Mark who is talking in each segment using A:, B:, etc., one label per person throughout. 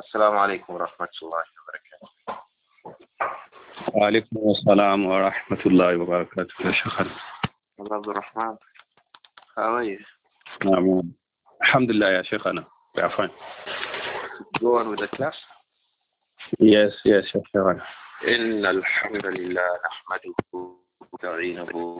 A: السلام عليكم ورحمة الله وبركاته.
B: وعليكم السلام ورحمة الله وبركاته يا شيخنا.
A: عبد الرحمن. How are you?
B: نعم. الحمد لله يا شيخنا. We are fine.
A: Go on with the class.
B: Yes, يا شيخنا.
A: إن الحمد لله نحمده ونستعينه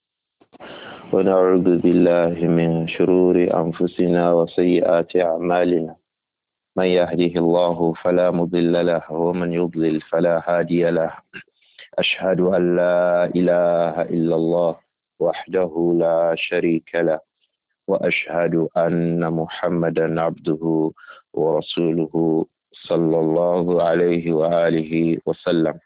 C: ونعوذ بالله من شرور أنفسنا وسيئات أعمالنا من يهده الله فلا مضل له ومن يضلل فلا هادي له أشهد أن لا إله إلا الله وحده لا شريك له وأشهد أن محمدا عبده ورسوله صلى الله عليه وآله وسلم.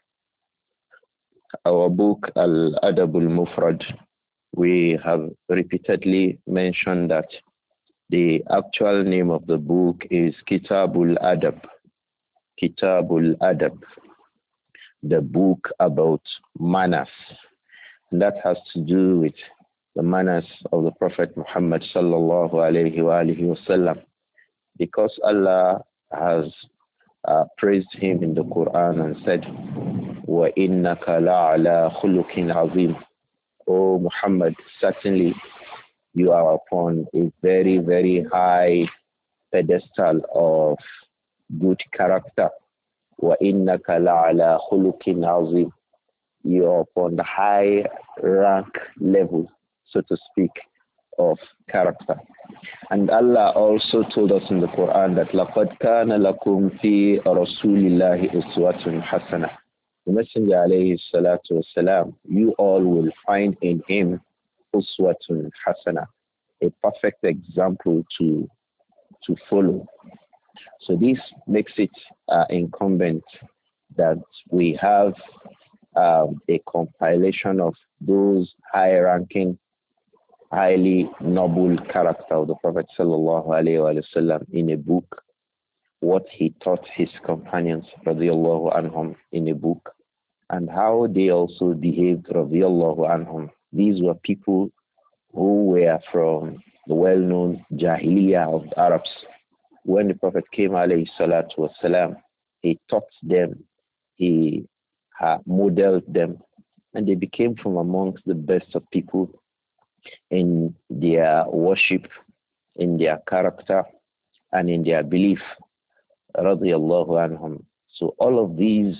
C: Our book Al-Adab al-Mufrad, we have repeatedly mentioned that the actual name of the book is Kitabul Adab. Kitabul Adab, the book about manners. And that has to do with the manners of the Prophet Muhammad sallallahu alayhi wa alihi wasallam. Because Allah has praised him in the Quran and said, وَإِنَّكَ لَعَلَى خُلُقٍ عَظِيمٍ. O Muhammad, certainly you are upon a very, very high pedestal of good character. وَإِنَّكَ لَعَلَى خُلُقٍ عَظِيمٍ. You are upon the high rank level, so to speak, of character. And Allah also told us in the Quran that لَقَدْ كَانَ لَكُمْ فِي رَسُولِ اللَّهِ أُسْوَةٌ حَسَنَةٌ. The Messenger alayhi salatu wasalam, you all will find in him uswatun hasana, a perfect example to follow. So this makes it incumbent that we have a compilation of those high-ranking, highly noble character of the Prophet sallallahu alayhi wasallam in a book, what he taught his companions radiallahu anhum in a book, and how they also behaved radiallahu anhum. These were people who were from the well-known Jahiliyyah of the Arabs. When the Prophet came alayhi salatu wasalam, he taught them, he modeled them, and they became from amongst the best of people in their worship, in their character, and in their belief radiyallahu anhum. So all of these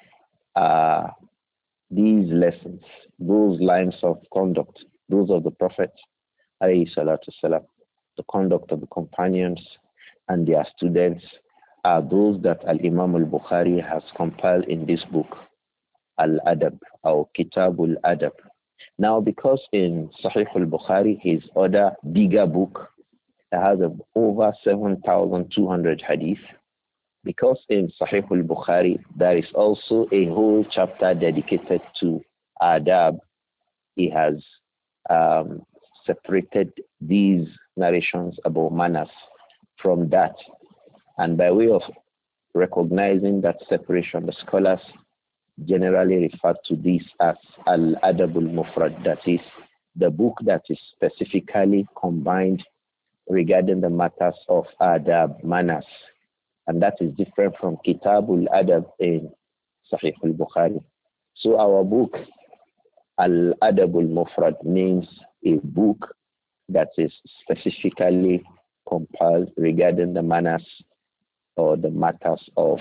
C: lessons, those lines of conduct, those of the Prophet alayhi salatu salam, the conduct of the companions and their students, are those that Al-Imam al-Bukhari has compiled in this book, Al-Adab, or Kitabul Adab. Now, because in Sahih al-Bukhari, his other bigger book, has over 7,200 hadith, because in Sahih al-Bukhari, there is also a whole chapter dedicated to adab, he has separated these narrations about manners from that. And by way of recognizing that separation, the scholars generally refer to this as Al-Adab al-Mufrad, that is the book that is specifically combined regarding the matters of adab, manners. And that is different from Kitabul Adab in Sahih al-Bukhari. So our book, Al-Adab al-Mufrad, means a book that is specifically compiled regarding the manners or the matters of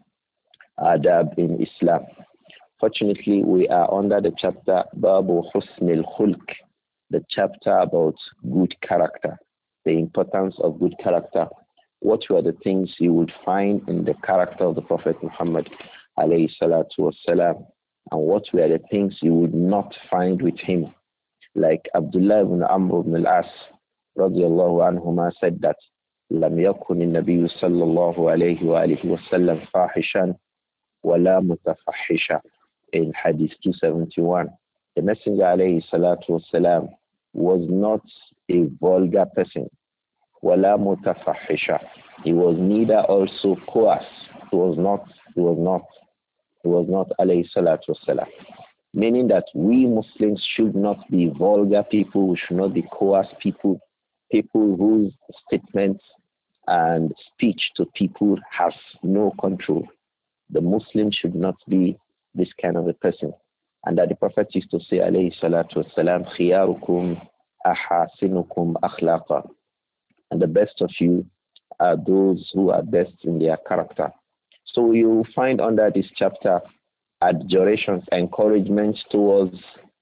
C: adab in Islam. Fortunately, we are under the chapter Babu Husn al-Khulq, the chapter about good character, the importance of good character. What were the things you would find in the character of the Prophet Muhammad alayhi salatu wasalam, and what were the things you would not find with him? Like Abdullah ibn Amr ibn al-As radiyallahu anhuma said that لم يكن النبي صلى الله عليه وآله وسلم فاحشا ولا متفحشا, in Hadith 271. The Messenger alayhi salatu wasalam was not a vulgar person. ولا متفحشا. He was neither also coarse. He was not alayhi salatu wasalam. Meaning that we Muslims should not be vulgar people, we should not be coarse people, people whose statements and speech to people has no control. The Muslim should not be this kind of a person. And that the Prophet used to say, alayhi salatu wasalam, khiyarukum ahasinukum akhlaqa. And the best of you are those who are best in their character. So you find under this chapter adjurations, encouragement towards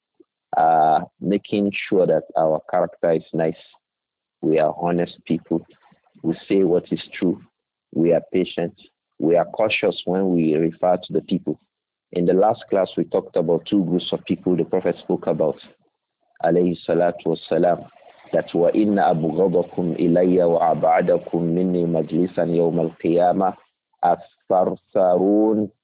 C: making sure that our character is nice. We are honest people. We say what is true. We are patient. We are cautious when we refer to the people. In the last class, we talked about two groups of people the Prophet spoke about, alayhi salatu wassalam, that وَإِنَّ أَبْغَضَكُمْ إِلَيَّ وَأَبْعَدَكُمْ مِنِّي مَجْلِسًا يَوْمَ الْقِيَامَةِ الثَّرْثَارُونَ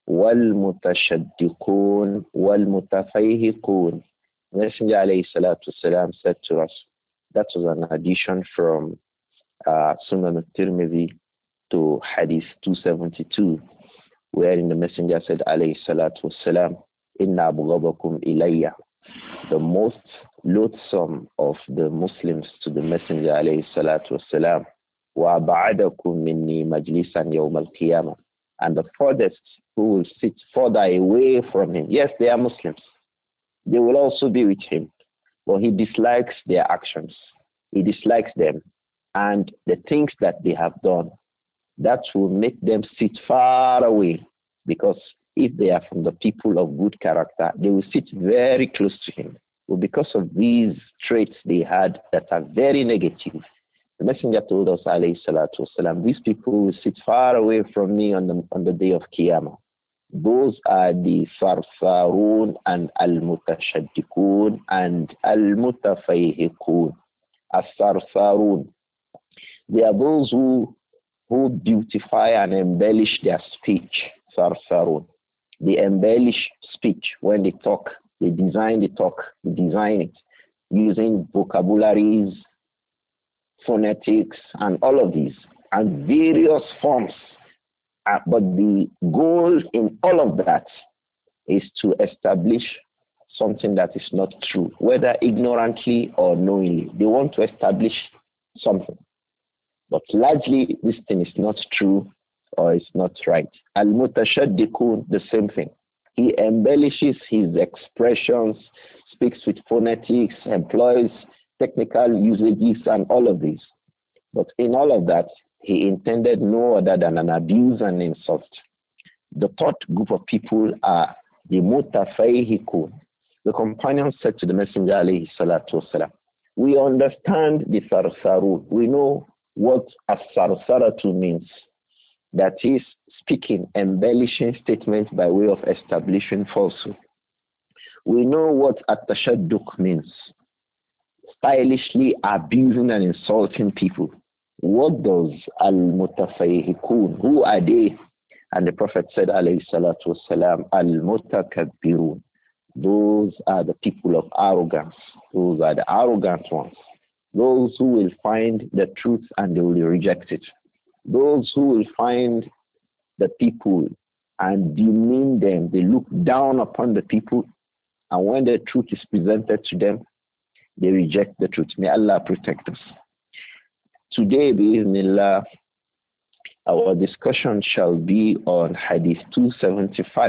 C: وَالْمُتَشَدِّقُونَ وَالْمُتَفَيْهِقُونَ. Messenger alayhi salatu wassalam said to us, that was an addition from Sunan al-Tirmidhi to Hadith 272, wherein the Messenger said, alayhi salatu wassalam, inna abghadakum ilayya. The most loathsome of the Muslims to the Messenger, alayhi salatu wassalam, wa ba'adakum minni majlisan yawm al-qiyamah. And the furthest who will sit further away from him. Yes, they are Muslims. They will also be with him. But he dislikes their actions. He dislikes them. And the things that they have done, that will make them sit far away, because if they are from the people of good character, they will sit very close to him. But because of these traits they had that are very negative, the Messenger told us, alayhi salatu wasalam, these people will sit far away from me on the day of Qiyamah. Those are the Sarsarun and Al-Mutashaddiqun and Al-Mutafayhiqun. As-Sarsarun, they are those who beautify and embellish their speech. Sarsarun. They embellish speech when they talk. They design the talk. They design it using vocabularies, phonetics, and all of these, and various forms. But the goal in all of that is to establish something that is not true, whether ignorantly or knowingly. They want to establish something. But largely, this thing is not true or it's not right. Al-Mutashaddiqun, the same thing. He embellishes his expressions, speaks with phonetics, employs technical usages and all of these. But in all of that, he intended no other than an abuse and insult. The third group of people are the Mutafayhiqun. The companion said to the Messenger, alayhi salatu wasalam, we understand the Sarsaru. We know what as-Sarsaratu means. That is speaking, embellishing statements by way of establishing falsehood. We know what at-Tashadduq means. Stylishly abusing and insulting people. What does al-Mutafayhiqun? Who are they? And the Prophet said, alayhi salatu wasalam, al-Mutakabbirun. Those are the people of arrogance. Those are the arrogant ones. Those who will find the truth and they will reject it. Those who will find the people and demean them. They look down upon the people, and when the truth is presented to them, they reject the truth. May Allah protect us. Today, bi'idhnillah, our discussion shall be on Hadith 275.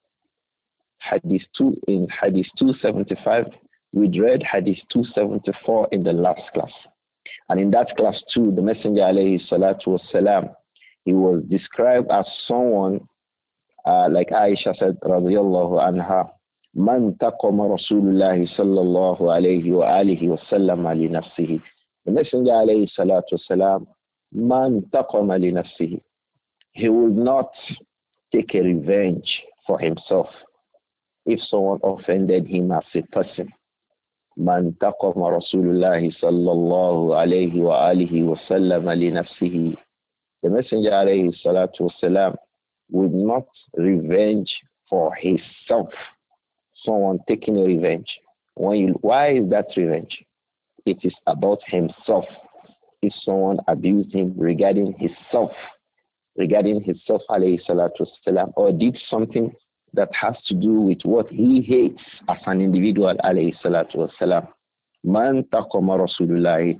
C: In Hadith 275, we read Hadith 274 in the last class. And in that class too, the Messenger alayhi salatu wasalam, he was described as someone, like Aisha said, radiyallahu anha, man taqama Rasulullah sallallahu alayhi wa alihi wa sallam li nafsihi. The Messenger alayhi salatu wasalam, man taqama li nafsihi. He will not take a revenge for himself if someone offended him as a person. Man taqama Rasulullah sallallahu alayhi wa alihi wa sallam li nafsihi. The Messenger alayhi salatu wasalam would not revenge for himself. Someone taking a revenge. Why is that revenge? It is about himself. If someone abused him regarding himself alayhi salatu wasalam, or did something that has to do with what he hates as an individual, alayhi salatu wasalam. Man taqama Rasulullah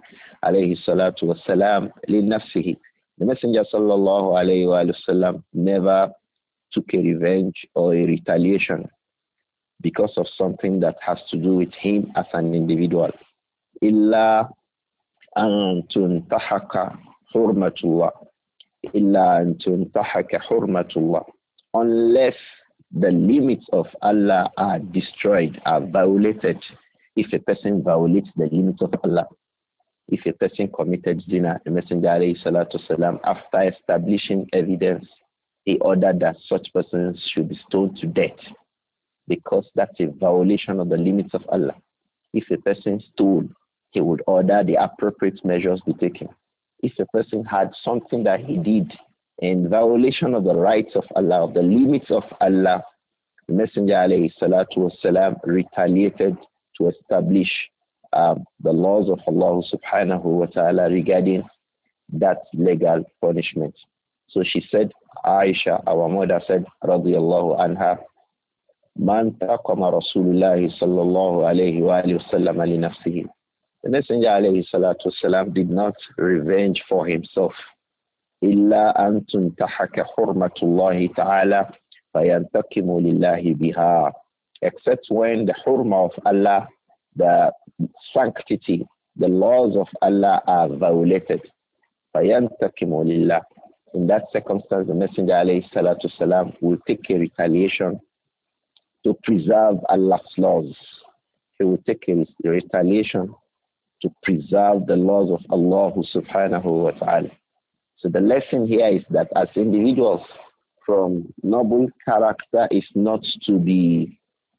C: alayhi salatu wasalam, لِنَفْسِهِ. The Messenger sallallahu alayhi wa sallam never took a revenge or a retaliation because of something that has to do with him as an individual. إِلَّا أَن تُنْتَحَكَ حُرْمَةُ اللَّهِ إِلَّا أَن تُنْتَحَكَ حُرْمَةُ اللَّهِ. Unless the limits of Allah are destroyed, are violated. If a person violates the limits of Allah, if a person committed zina, the Messenger alayhi salatu salam, after establishing evidence, he ordered that such persons should be stoned to death because that's a violation of the limits of Allah. If a person stole, he would order the appropriate measures be taken. If a person had something that he did in violation of the rights of Allah, of the limits of Allah, the Messenger alayhi salatu wasalam retaliated to establish the laws of Allah subhanahu wa ta'ala regarding that legal punishment. So she said, Aisha, our mother said, radiyallahu anha, Man taqama Rasulullah sallallahu alayhi wa sallam li nafsihi. The Messenger alayhi salatu wasalam did not revenge for himself. Illa an tuntahaka hurmatullahi ta'ala fayantakimu lillahi biha. Except when the hurma of Allah, the sanctity, the laws of Allah are violated. Fayantakimu lillah. In that circumstance, the Messenger alayhi salatu wasalam will take a retaliation to preserve Allah's laws. He will take a retaliation to preserve the laws of Allah subhanahu wa ta'ala. So the lesson here is that as individuals, from noble character is not to be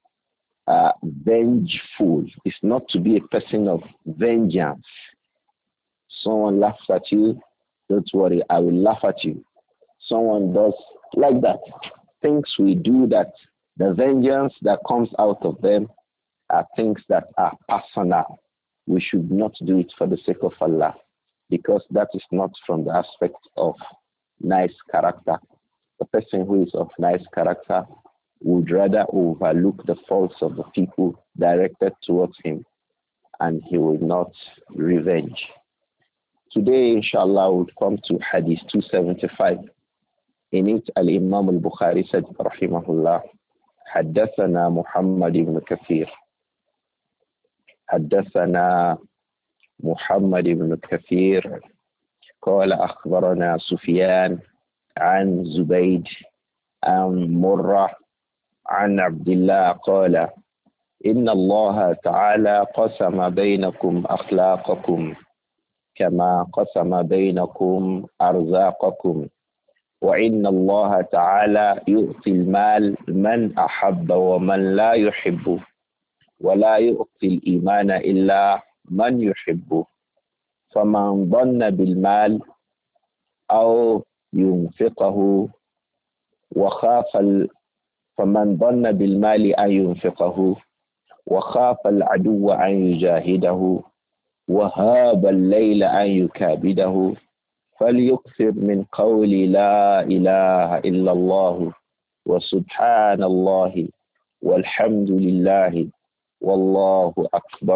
C: vengeful. It's not to be a person of vengeance. Someone laughs at you, don't worry, I will laugh at you. Someone does like that. Things we do that the vengeance that comes out of them are things that are personal. We should not do it for the sake of Allah, because that is not from the aspect of nice character. The person who is of nice character would rather overlook the faults of the people directed towards him, and he will not revenge. Today, inshallah, we'll come to Hadith 275. In it, Al-Imam al-Bukhari said, rahimahullah, حدثنا محمد بن كثير حدثنا محمد بن كثير قال أخبرنا سفيان عن زبيد عن مرة عن عبد الله قال إن الله تعالى قسم بينكم أخلاقكم كما قسم بينكم أرزاقكم وإن الله تعالى يؤتي المال من أحب ومن لا يحب ولا يؤتي الإيمان إلا من يحب فمن ظن بالمال أو ينفقه فمن ظن بالمال أن ينفقه وخاف العدو أن يجاهده وهاب الليل أن يكابده فليكثر من قول لا إله إلا الله وسبحان الله والحمد لله والله أكبر.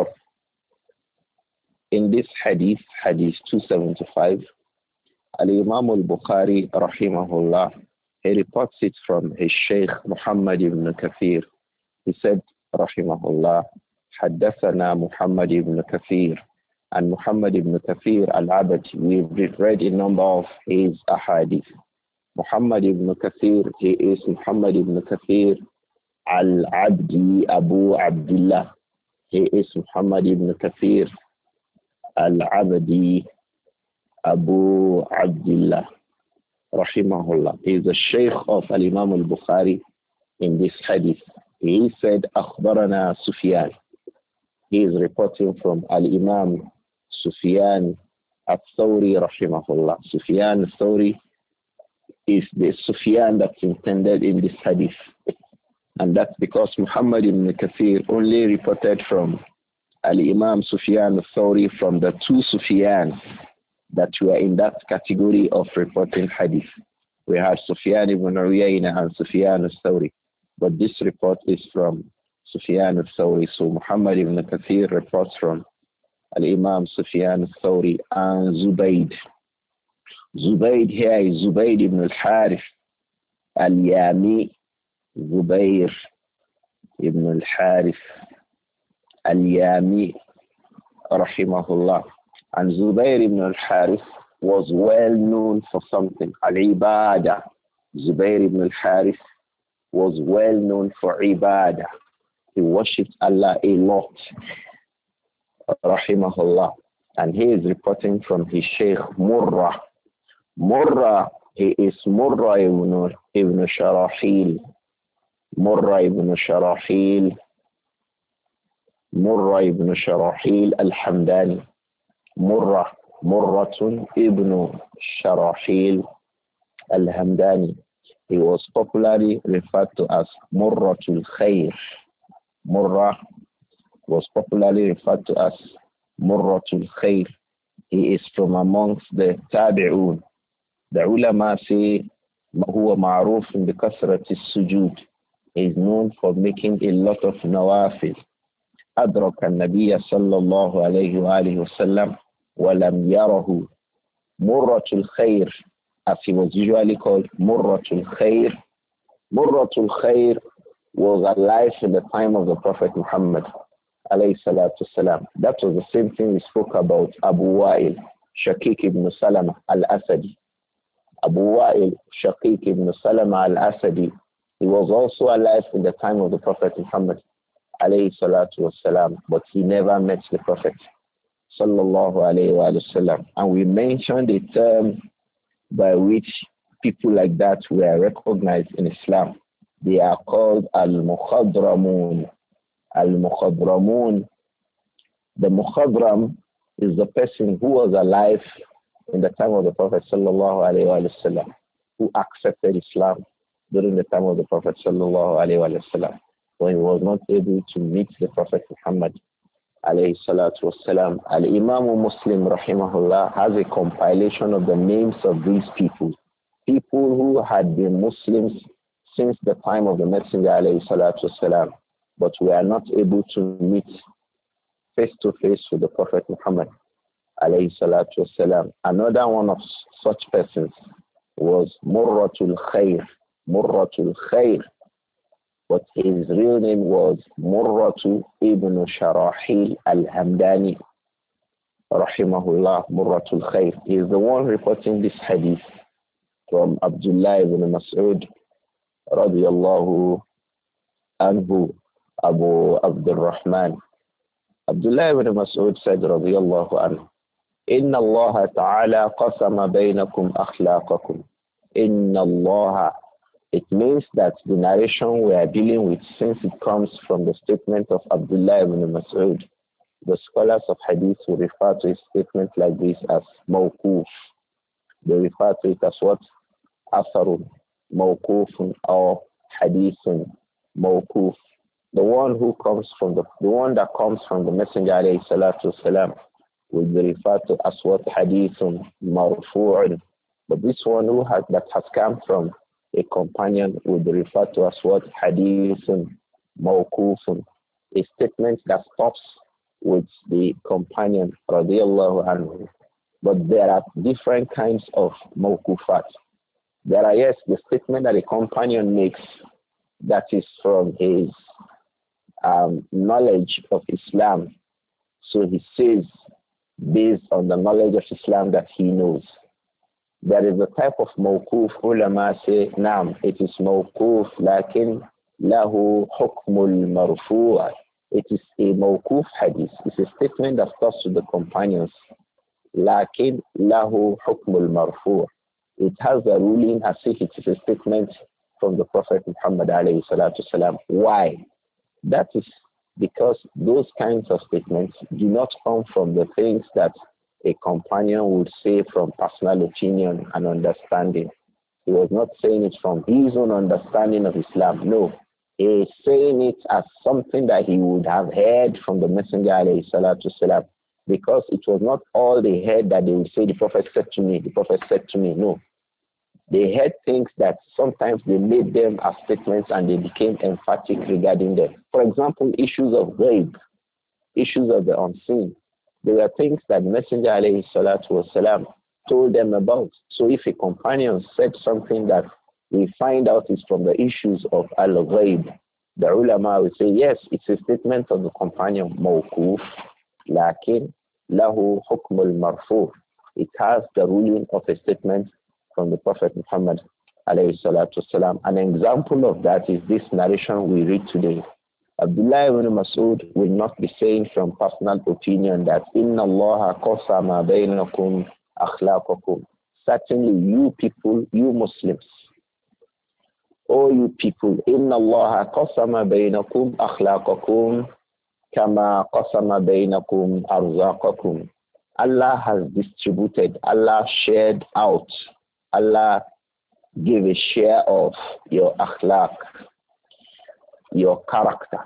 C: In this hadith, hadith 275, Al-Imam al-Bukhari rahimahullah, he reports it from his Shaykh Muhammad ibn Kathir. He said rahimahullah, حدثنا محمد ibn Kathir. And Muhammad ibn Kathir al-Abadi, we've read a number of his ahadith. Muhammad ibn Kathir, he is Muhammad ibn Kathir al-Abdi Abu Abdullah. He is Muhammad ibn Kathir al-Abdi Abu Abdullah rahimahullah. He is the Shaykh of Al-Imam al-Bukhari in this hadith. He said, أخبرنا Sufyan. He is reporting from Al-Imam Sufyan al-Thawri rahimahullah. Sufyan al-Thawri is the Sufyan that's intended in this hadith. And that's because Muhammad ibn Kathir only reported from Al-Imam Sufyan al-Thawri from the two Sufyans that were in that category of reporting hadith. We have Sufyan ibn Uyayna and Sufyan al-Thawri. But this report is from Sufyan al-Thawri. So Muhammad ibn Kathir reports from Al-Imam Sufyan al-Thawri, and Zubayd. Zubayd here is Zubayd ibn al-Harith al-Yami. Zubayr ibn al-Harith al-Yami, rahimahullah. And Zubayr ibn al-Harith was well known for something, al-Ibadah. Zubayr ibn al-Harith was well known for Ibadah. He worshipped Allah a lot, rahimahullah. And he is reporting from his Sheikh Murrah. Murrah, he is Murrah ibn Sharahil. Murrah ibn Sharahil. Murrah ibn Sharahil al-Hamdani. Murratun ibn Sharahil al-Hamdani. He was popularly referred to as Murratul Khair. Murrah was popularly referred to as Murratul Khair. He is from amongst the Tabi'un. The ulama say, huwa ma'rufun bi kasrati sujud. He is known for making a lot of nawafil. أدرك النبي صلى الله عليه وآله وسلم ولم يره. Murratul Khair, as he was usually called, Murratul Khair. Murratul Khair was alive in the time of the Prophet Muhammad alayhi salatu salam. That was the same thing we spoke about Abu Wa'il, Shaqiq ibn Salama al-Asadi. Abu Wa'il, Shaqiq ibn Salama al-Asadi, he was also alive in the time of the Prophet Muhammad alayhi salatu wasalam, but he never met the Prophet sallallahu alayhi wa sallam. And we mentioned a term by which people like that were recognized in Islam. They are called al-Mukhadramun. Al-Mukhadramun. The Mukhadram is the person who was alive in the time of the Prophet sallallahu alayhi wa sallam, who accepted Islam during the time of the Prophet sallallahu alayhi wa sallam, when he was not able to meet the Prophet Muhammad alayhi salatu wasalam. Al-Imam Muslim rahimahullah has a compilation of the names of these people who had been Muslims since the time of the Messenger alayhi salatu wasalam, but were not able to meet face to face with the Prophet Muhammad alayhi salatu wasalam. Another one of such persons was Murratul Khair. Murratul Khair. But his real name was Murratu ibn Sharahil al-Hamdani, rahimahullah, Murratul Khair. He is the one reporting this hadith from Abdullah ibn Mas'ud, radiyallahu anhu, Abu Abdul Rahman. Abdullah ibn Mas'ud said, radiyallahu anhu, Inna Allah ta'ala qasama baynakum akhlaqakum. Inna Allah. It means that the narration we are dealing with, since it comes from the statement of Abdullah ibn Mas'ud, the scholars of hadith will refer to a statement like this as mawkuf. They refer to it as what? Asarun, mawkufun, or hadithun, mawkuf. The one who comes from the one that comes from the Messenger alayhi salatu wasalam will be referred to as what? Hadithun, marfu'un. But this one that has come from a companion will be referred to as what? Hadithun, mawkufun. A statement that stops with the companion, radiyallahu anhu. But there are different kinds of mawkufat. There are, yes, the statement that a companion makes that is from his knowledge of Islam. So he says, based on the knowledge of Islam that he knows. There is a type of mawkuf, ulama say, naam, it is mawkuf, lakin lahu hukmul marfu'a. It is a mawkuf hadith. It's a statement that starts with the companions. Lakin lahu hukmul marfu'a. It has a ruling as if it is a statement from the Prophet Muhammad alayhi salatu salam. Why? That is because those kinds of statements do not come from the things that a companion would say from personal opinion and understanding. He was not saying it from his own understanding of Islam. No. He is saying it as something that he would have heard from the Messenger alayhi salatu salam, because it was not all they heard that they would say, the Prophet said to me, the Prophet said to me. No. They heard things that sometimes they made them as statements and they became emphatic regarding them. For example, issues of ghaib, issues of the unseen. They were things that Messenger alayhi salatu wasalam told them about. So if a companion said something that we find out is from the issues of al-ghaib, the ulama will say, yes, it's a statement of the companion, mawkuf, lakin lahu hukm al-marfu. It has the ruling of a statement from the Prophet Muhammad alayhi salatu wasalam. An example of that is this narration we read today. Abdullah ibn Mas'ud will not be saying from personal opinion that Inna Allah qasama bainakum akhlaqakum. Certainly you people, you Muslims, oh you people, Inna Allah qasama bainakum akhlaqakum kama qasama bainakum arzaqakum. Allah has distributed, Allah shared out, Allah gave a share of your akhlaq, your character.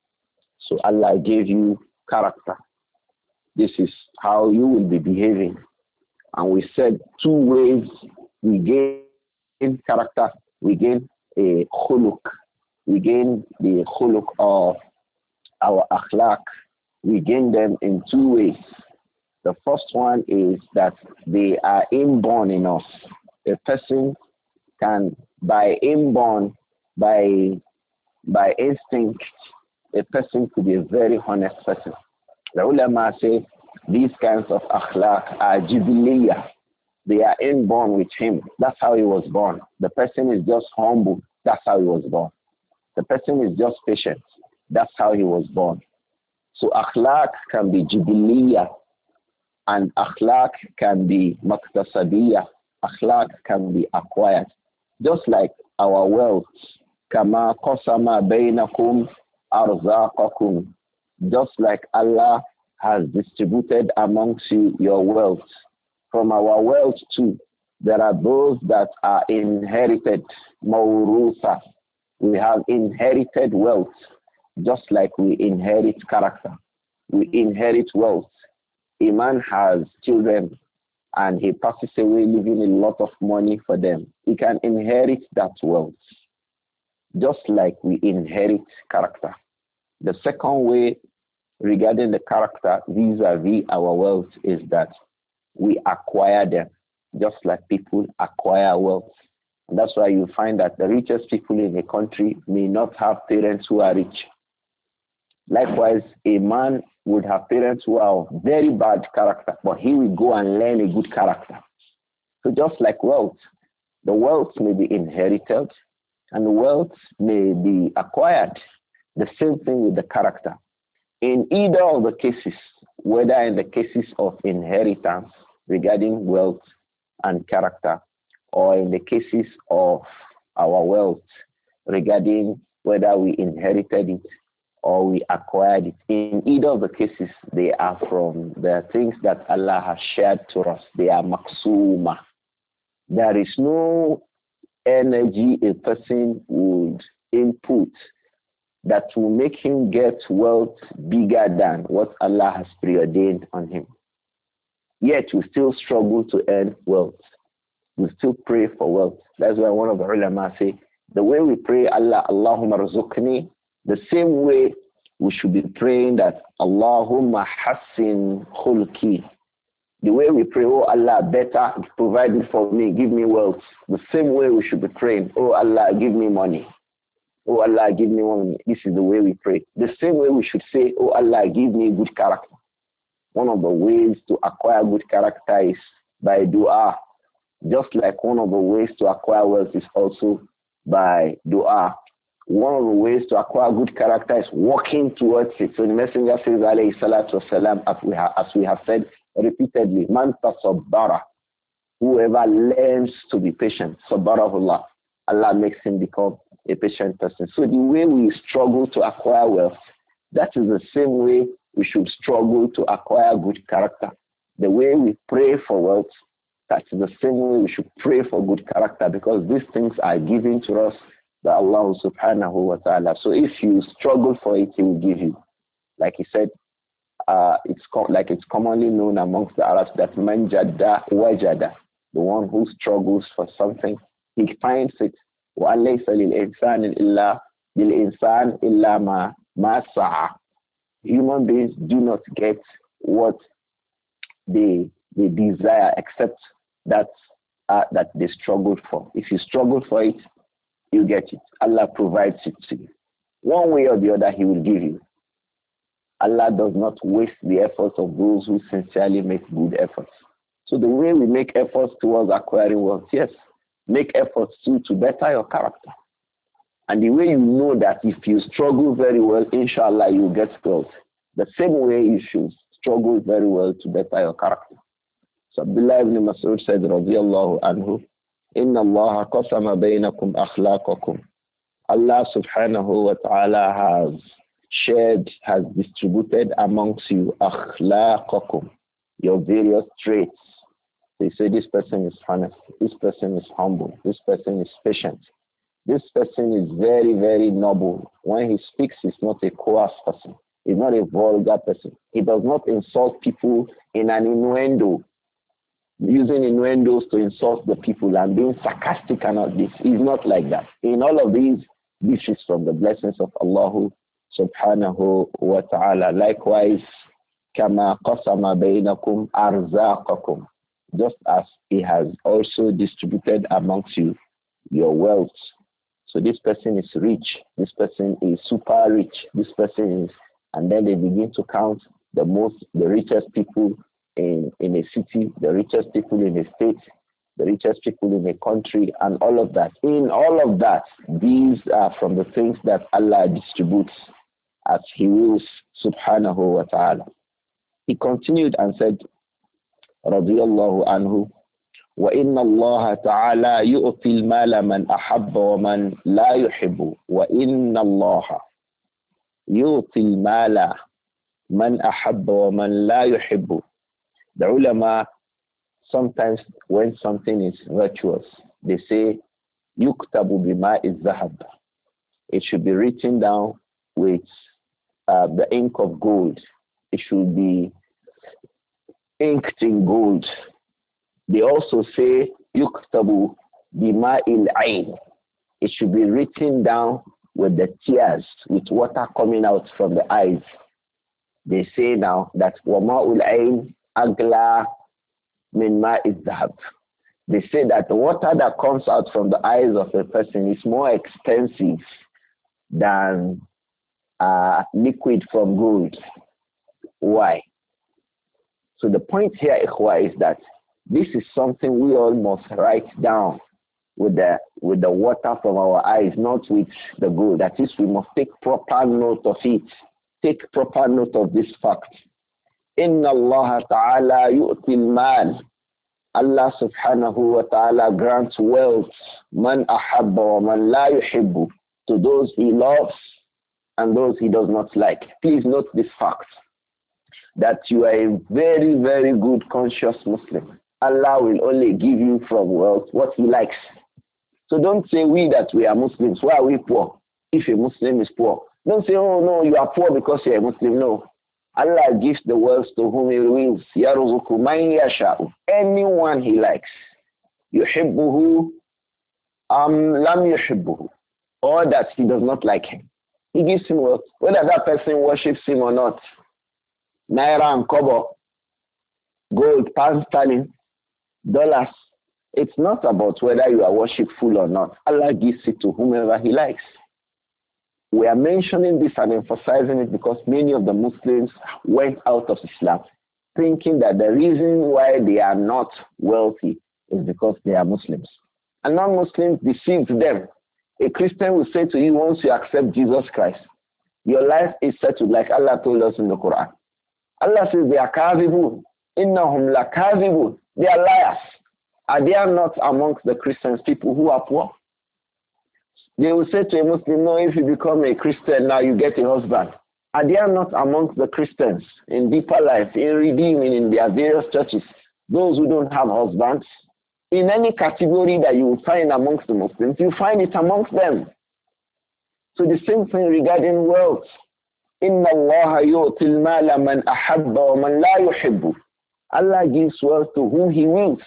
C: So Allah gave you character. This is how you will be behaving. And we said two ways we gain character. We gain a khuluq. We gain the khuluq of our akhlaq. We gain them in two ways. The first one is that they are inborn in us. A person can, by inborn, by instinct, a person could be a very honest person. The ulama say these kinds of akhlaq are jibiliyah. They are inborn with him. That's how he was born. The person is just humble. That's how he was born. The person is just patient. That's how he was born. So akhlaq can be jibiliyah and akhlaq can be maktasabiyah. Akhlaq can be acquired. Just like our wealth. Kama qasama bainakum arzaqakum. Just like Allah has distributed amongst you your wealth. From our wealth too, there are those that are inherited, mawrusa. We have inherited wealth, just like we inherit character. We inherit wealth. A man has children and he passes away leaving a lot of money for them. He can inherit that wealth, just like we inherit character. The second way regarding the character vis-a-vis our wealth is that we acquire them, just like people acquire wealth. And that's why you find that the richest people in a country may not have parents who are rich. Likewise, a man would have parents who are of very bad character, but he will go and learn a good character. So just like wealth, the wealth may be inherited and the wealth may be acquired. The same thing with the character. In either of the cases, whether in the cases of inheritance regarding wealth and character, or in the cases of our wealth regarding whether we inherited it or we acquired it, in either of the cases, they are from the things that Allah has shared to us. They are maksuma. There is no energy a person would input that will make him get wealth bigger than what Allah has preordained on him. Yet we still struggle to earn wealth. We still pray for wealth. That's why one of the ulama say, the way we pray Allah, Allahumma razukni, the same way we should be praying that Allahumma hassin khulki. The way we pray, oh Allah, better provide it for me, give me wealth. The same way we should be praying, oh Allah, give me money. Oh Allah, give me money. This is the way we pray. The same way we should say, oh Allah, give me good character. One of the ways to acquire good character is by dua. Just like one of the ways to acquire wealth is also by dua. One of the ways to acquire good character is walking towards it. So the Messenger says, alayhi salatu wasalam, as we have said repeatedly, man tasabbara, whoever learns to be patient, sabbarahullah, Allah makes him become a patient person. So the way we struggle to acquire wealth, that is the same way we should struggle to acquire good character. The way we pray for wealth, that's the same way we should pray for good character, because these things are given to us by Allah subhanahu wa ta'ala. So if you struggle for it, He will give you. Like he said, it's commonly known amongst the Arabs that man jadda wajada, the one who struggles for something, he finds it. وَأَلَّيْسَ لِلْإِنسَانِ إِلَّا مَا سَعَى. Human beings do not get what they desire except that they struggled for. If you struggle for it, you get it. Allah provides it to you. One way or the other, He will give you. Allah does not waste the efforts of those who sincerely make good efforts. So the way we make efforts towards acquiring wealth, yes, make efforts too to better your character. And the way you know that if you struggle very well, inshallah, you get wealth. The same way you should struggle very well to better your character. So Abdullah ibn Mas'ud said, radiyallahu anhu, Inna Allah qasama baynakum akhlaqakum. Allah subhanahu wa ta'ala has distributed amongst you akhlaqakum, your various traits. They say this person is honest, this person is humble, this person is patient, this person is very, very noble. When he speaks, he's not a coarse person. He's not a vulgar person. He does not insult people in an innuendo, using innuendos to insult the people and being sarcastic and all this. He's not like that. In all of these, this is from the blessings of Allah subhanahu wa ta'ala. Likewise, kama qasama bainakum arzaqakum. Just as He has also distributed amongst you your wealth. So this person is rich, this person is super rich, this person is, and then they begin to count the richest people in a city, the richest people in a state, the richest people in a country, and all of that. In all of that, these are from the things that Allah distributes as He wills, subhanahu wa ta'ala. He continued and said, radiyallahu anhu, وَإِنَّ اللَّهَ تَعَالَى يُؤْتِي الْمَالَ مَنْ أَحَبَّ وَمَنْ لَا يُحِبُّ وَإِنَّ اللَّهَ يُؤْتِي الْمَالَ مَنْ أَحَبَّ وَمَنْ لَا يُحِبُّ. The ulama, sometimes when something is virtuous, they say, يُكْتَبُ بِمَاءِ الذَّهَبِ. It should be written down with the ink of gold. It should be inked in gold. They also say, يُكْتَبُ بِمَاءِ الْعَيْنِ. It should be written down with the tears, with water coming out from the eyes. They say now that وَمَاءُ الْعَيْنِ أَغْلَى مِنْ مَاءِ الذَّهَبِ. They say that the water that comes out from the eyes of a person is more expensive than liquid from gold. Why? So the point here, ikhwa, is that this is something we all must write down with the water from our eyes, not with the gold. That is, we must take proper note of it. Take proper note of this fact. Inna Allah ta'ala yu'til mal. Allah subhanahu wa ta'ala grants wealth, man ahabba wa man la yuhibbu, to those He loves and those He does not like. Please note this fact, that you are a very, very good conscious Muslim. Allah will only give you from wealth what He likes. So don't say we are Muslims. Why are we poor? If a Muslim is poor, don't say, oh no, you are poor because you're a Muslim. No. Allah gives the wealth to whom He wills. يَرْزُقُ مَنْ يَشَاءُ. Anyone He likes. يُحِبُّهُ لَمْ يُحِبُّهُ. Or that He does not like him. He gives him wealth. Whether that person worships Him or not. Naira and kobo, gold, pound sterling, dollars. It's not about whether you are worshipful or not. Allah gives it to whomever He likes. We are mentioning this and emphasizing it because many of the Muslims went out of Islam thinking that the reason why they are not wealthy is because they are Muslims. And non-Muslims deceived them. A Christian will say to you, once you accept Jesus Christ, your life is settled, like Allah told us in the Quran. Allah says they are kazibun. Innahum la kazibun. They are liars. Are they not amongst the Christians people who are poor? They will say to a Muslim, no, if you become a Christian now, you get a husband. Are they not amongst the Christians in deeper life, in redeeming in their various churches, those who don't have husbands? In any category that you will find amongst the Muslims, you find it amongst them. So the same thing regarding wealth. Inna Allah yu'til mala man ahabba wa man la yuhibbu. Allah gives wealth to whom He wills.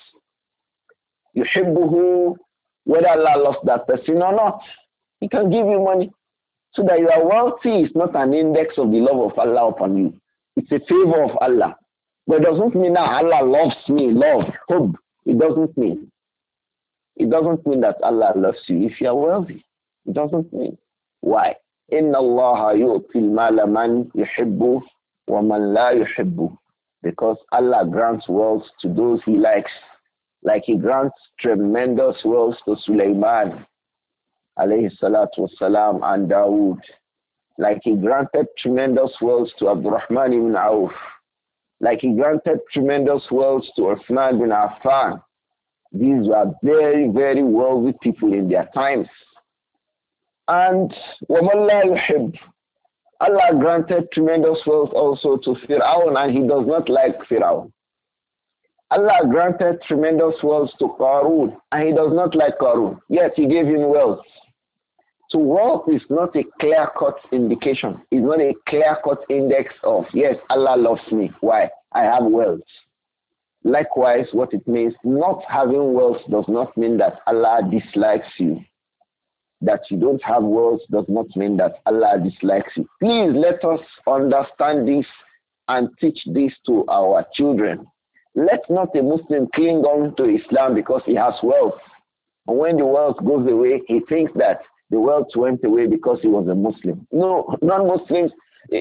C: Yuhibbuhu, whether Allah loves that person or not. He can give you money. So that you are wealthy is not an index of the love of Allah upon you. It's a favor of Allah. But it doesn't mean that Allah loves me, love, hope. It doesn't mean. It doesn't mean that Allah loves you if you are wealthy. It doesn't mean. Why? إِنَّ اللَّهَ يُؤْتِي الْمَالَ مَنْ يُحِبُّ وَمَنْ لَا يُحِبُّ. Because Allah grants wealth to those he likes. Like he grants tremendous wealth to Sulaiman, alayhi salatu wasalam, and Dawood. Like he granted tremendous wealth to Abdurrahman ibn Auf. Like he granted tremendous wealth to Uthman bin Affan. These were very, very wealthy people in their times. And وَمَنْ لَا يُحِبُّ. Allah granted tremendous wealth also to Fir'aun, and he does not like Fir'aun. Allah granted tremendous wealth to Qarun, and he does not like Qarun. Yet he gave him wealth. So wealth is not a clear-cut indication. It's not a clear-cut index of, yes, Allah loves me. Why? I have wealth. Likewise, what it means, not having wealth does not mean that Allah dislikes you. That you don't have wealth does not mean that Allah dislikes you. Please let us understand this and teach this to our children. Let not a Muslim cling on to Islam because he has wealth. And when the wealth goes away, he thinks that the wealth went away because he was a Muslim. No, non-Muslims,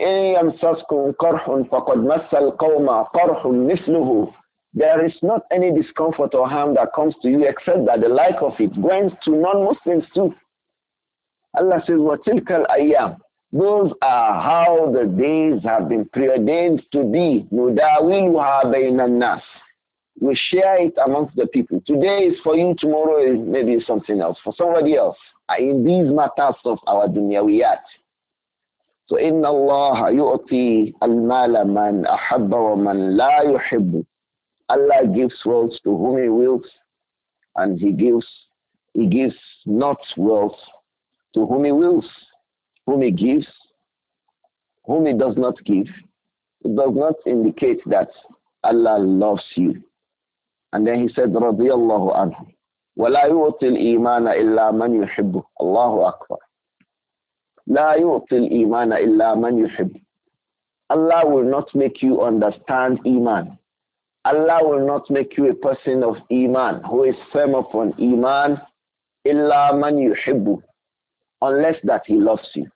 C: there is not any discomfort or harm that comes to you except that the like of it went to non-Muslims too. Allah says, وَتِلْكَ الْأَيَّامِ. Those are how the days have been preordained to be. نُدَاوِلُهَا بَيْنَ النَّاسِ. We share it amongst the people. Today is for you, tomorrow is maybe something else, for somebody else. In these matters of our dunyawiyat. So, إِنَّ اللَّهَ يُؤْتِي الْمَالَ مَنْ أَحَبَّ وَمَنْ لَا يُحِبُّ. Allah gives wealth to whom he wills, and he gives not wealth to whom he wills. Whom he gives, whom he does not give. It does not indicate that Allah loves you. And then he said, رضي الله عنه, ولا يؤتي الإيمان إلا من يحبه. الله أكبر. لا يؤتي الإيمان إلا من يحبه. Allah will not make you understand Iman. Allah will not make you a person of Iman who is firm upon Iman إلا من يحبه, unless that he loves you.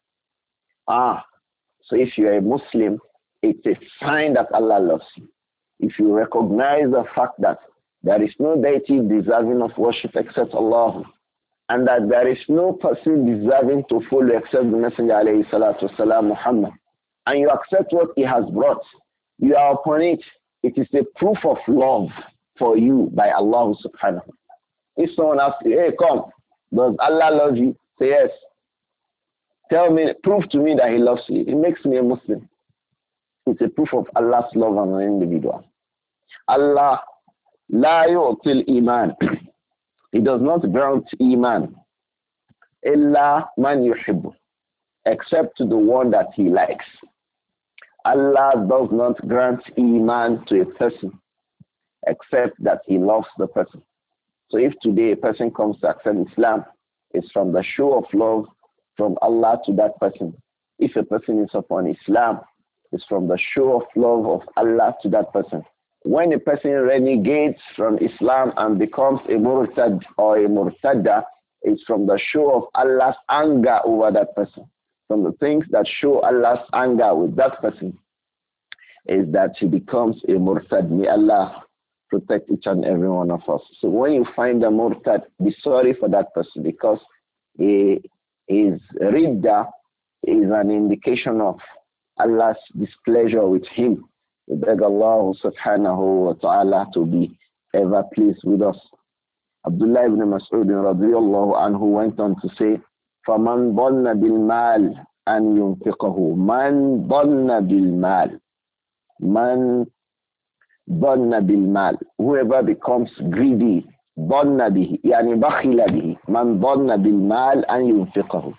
C: So if you are a Muslim, it's a sign that Allah loves you. If you recognize the fact that there is no deity deserving of worship except Allah, and that there is no person deserving to follow except the Messenger alayhi salatu wasalam, Muhammad, and you accept what he has brought, you are upon it, it is a proof of love for you by Allah subhanahu. If someone asks you, hey, come, does Allah love you? Say yes. Tell me, prove to me that he loves you. It makes me a Muslim. It's a proof of Allah's love on an individual. Allah, la yu'til iman. He does not grant iman. Illa man yuhibbu. Except to the one that he likes. Allah does not grant iman to a person except that he loves the person. So if today a person comes to accept Islam, it's from the show of love from Allah to that person. If a person is upon Islam, it's from the show of love of Allah to that person. When a person renegates from Islam and becomes a murtad or a murtada, it's from the show of Allah's anger over that person. From the things that show Allah's anger with that person is that he becomes a murtad. May Allah protect each and every one of us. So when you find a murtad, be sorry for that person, because his ridda is an indication of Allah's displeasure with him. We beg Allah subhanahu wa ta'ala to be ever pleased with us. Abdullah ibn Mas'ud radiyallahu anhu went on to say, فَمَنْ ضَلَّ بِالْمَالِ أَنْ يُنْفِقَهُ. مَنْ ضَلَّ بِالْمَالِ. Man ضَلَّ بِالْمَالِ. Whoever becomes greedy, ضَلَّ بِهِ يعني بَخِلَ بِهِ. مَنْ ضَلَّ بِالْمَالِ أَنْ يُنْفِقَهُ.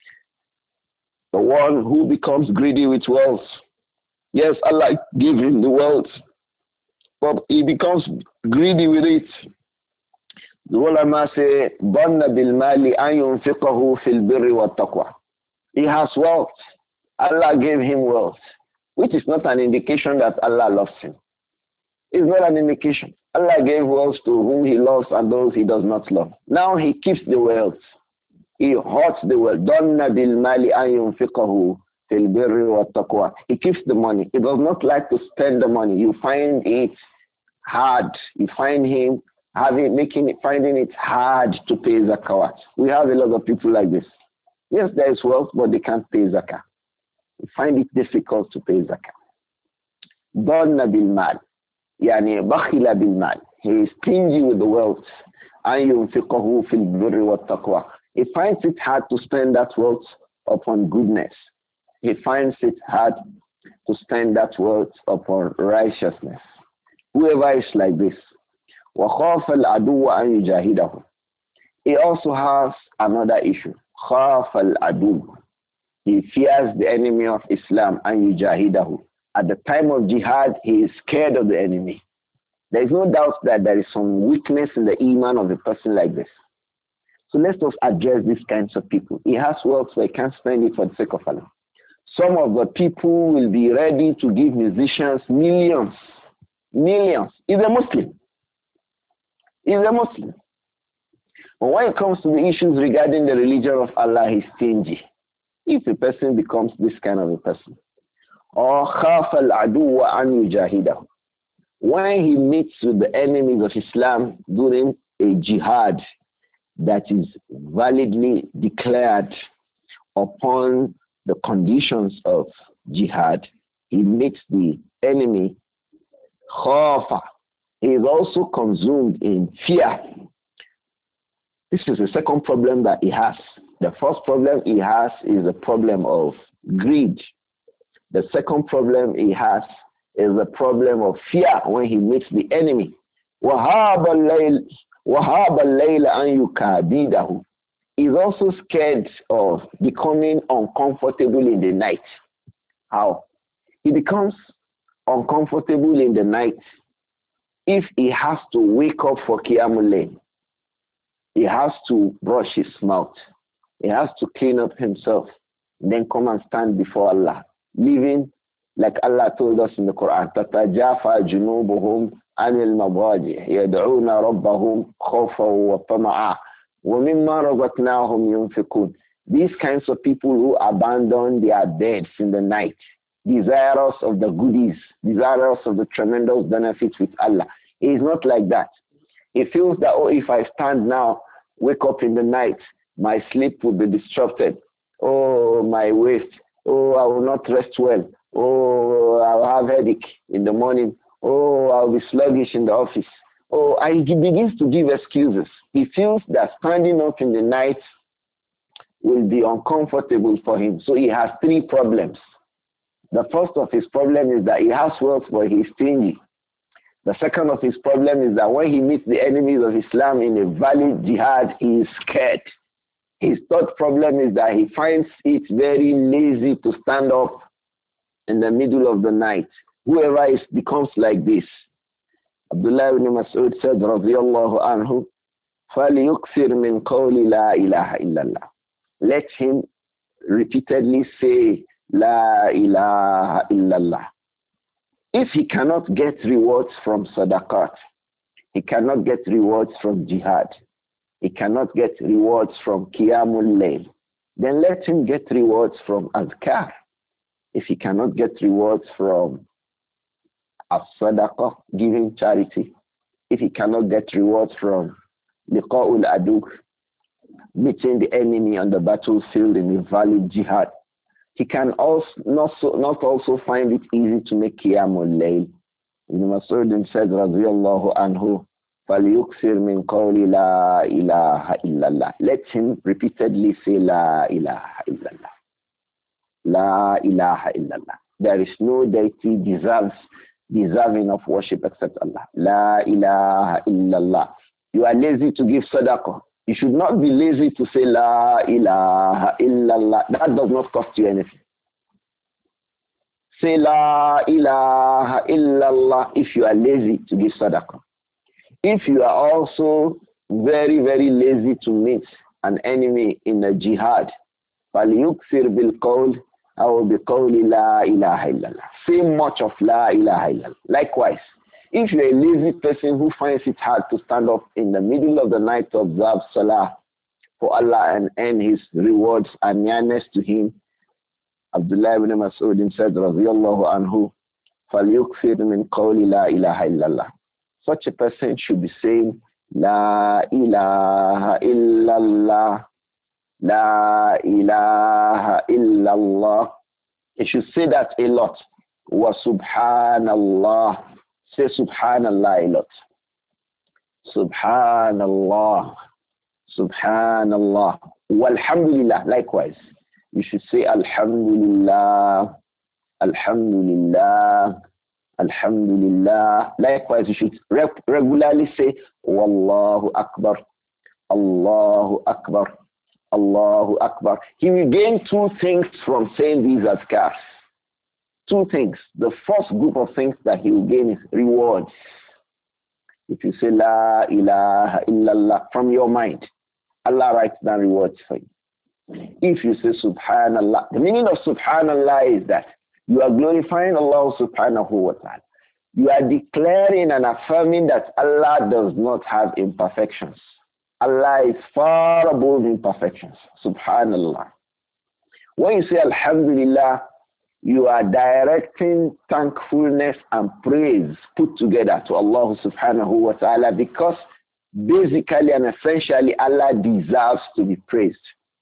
C: The one who becomes greedy with wealth. Yes, Allah give him the wealth, but he becomes greedy with it. The ulama say, ضَلَّ بِالْمَالِ أَنْ يُنْفِقَهُ فِي الْبِرِّ وَالتَّقْوَى. He has wealth. Allah gave him wealth, which is not an indication that Allah loves him. It's not an indication. Allah gave wealth to whom he loves and those he does not love. Now he keeps the wealth. He hoards the wealth. Donna bil mali an yunfiqahu fil birri wa taqwa. He keeps the money. He does not like to spend the money. You find it hard. You find him finding it hard to pay zakawat. We have a lot of people like this. Yes, there is wealth, but they can't pay zakah. You find it difficult to pay zakah. Donna bil mal. Yani bakhila bil mal. He is stingy with the wealth. An yunfiqahu fil birri wa taqwa. He finds it hard to spend that wealth upon goodness. He finds it hard to spend that wealth upon righteousness. Whoever is like this, وَخَافَ الْعَدُوَّ أَنْ يُجَاهِدَهُ. He also has another issue. خَافَ الْعَدُوَّ. He fears the enemy of Islam, أَنْ يُجَاهِدَهُ. At the time of jihad, he is scared of the enemy. There is no doubt that there is some weakness in the iman of a person like this. So let us address these kinds of people. He has wealth, so he can't spend it for the sake of Allah. Some of the people will be ready to give musicians millions. Millions. He's a Muslim. He's a Muslim. But when it comes to the issues regarding the religion of Allah, he's stingy. If a person becomes this kind of a person. Or خَافَ الْعَدُوَّ أَنْ يُجَاهِدَهُ. When he meets with the enemies of Islam during a jihad that is validly declared upon the conditions of jihad, he meets the enemy. Khafa. He is also consumed in fear. This is the second problem that he has. The first problem he has is the problem of greed. The second problem he has is the problem of fear when he meets the enemy. وَهَابَ اللَّيْلَ أَنْ يُكَابِدَهُ. He's also scared of becoming uncomfortable in the night. How? He becomes uncomfortable in the night if he has to wake up for Qiyamul Layl. He has to brush his mouth. He has to clean up himself. Then come and stand before Allah. Living like Allah told us in the Quran. تَتَجَافَى جُنُوبُهُمْ عَنِ الْمَضَاجِعِ يَدْعُونَ رَبَّهُمْ خَوْفًا وَطَمَعًا وَمِمَّا رَزَقْنَاهُمْ يُنْفِقُونَ. These kinds of people who abandon their beds in the night, desirous of the goodies, desirous of the tremendous benefits with Allah. He is not like that. He feels that, oh, if I stand now, wake up in the night, my sleep will be disrupted. Oh, my waist. Oh, I will not rest well. Oh, I'll have headache in the morning. Oh, I'll be sluggish in the office. Oh, and he begins to give excuses. He feels that standing up in the night will be uncomfortable for him. So he has three problems. The first of his problem is that he has wealth, but he is stingy. The second of his problem is that when he meets the enemies of Islam in a valid jihad, he is scared. His third problem is that he finds it very lazy to stand up in the middle of the night. Whoever becomes like this. Abdullah ibn Mas'ud said, radiyallahu anhu, فَلْيُكْثِرْ مِنْ قَوْلِ لَا إِلَهَ إِلَّا اللَّهِ. Let him repeatedly say, La ilaha illallah. If he cannot get rewards from sadaqat, he cannot get rewards from jihad, he cannot get rewards from qiyamul layl, then let him get rewards from azkar. If he cannot get rewards from as-sadaqah, giving charity, if he cannot get rewards from liqa'ul aduk, meeting the enemy on the battlefield in a valid jihad, he can also not also find it easy to make qiyamul layl. Ibn Mas'ud said, radiyallahu anhu, فَلْيُكْثِرْ مِنْ قَوْلِ لَا إِلَهَ إِلَّا اللَّهِ. Let him repeatedly say, La ilaha illallah. La ilaha illallah. There is no deity deserving of worship except Allah. La ilaha illallah. You are lazy to give sadaqah. You should not be lazy to say La ilaha illallah. That does not cost you anything. Say La ilaha illallah if you are lazy to give sadaqah. If you are also very, very lazy to meet an enemy in a jihad, فَلْيُكْثِرْ بِالْقَوْلِ أَوْ بِقَوْلِ لَا إِلَهَ إِلَّا اللَّهِ. Say much of La ilaha illallah. Likewise, If you're a lazy person who finds it hard to stand up in the middle of the night to observe Salah for Allah and earn his rewards and nearness to him, Abdullah ibn Mas'ud said, radiyallahu anhu, فَلْيُكْفِرْ مِنْ قَوْلِ لَا إِلَهَ إِلَّا اللَّهِ. Such a person should be saying, La ilaha illallah, La ilaha illallah. You should say that a lot. Wa subhanallah. Say subhanallah a lot. Subhanallah. Subhanallah. Walhamdulillah. Likewise. You should say alhamdulillah. Alhamdulillah. Alhamdulillah. Likewise, you should regularly say Wallahu Akbar. Allahu Akbar. Allahu Akbar. He will gain two things from saying these azkars. Two things. The first group of things that he will gain is rewards. If you say La ilaha illallah from your mind, Allah writes down rewards for you. If you say Subhanallah, the meaning of Subhanallah is that you are glorifying Allah subhanahu wa ta'ala. You are declaring and affirming that Allah does not have imperfections. Allah is far above imperfections. Subhanallah. When you say Alhamdulillah, you are directing thankfulness and praise put together to Allah subhanahu wa ta'ala, because basically and essentially Allah deserves to be praised.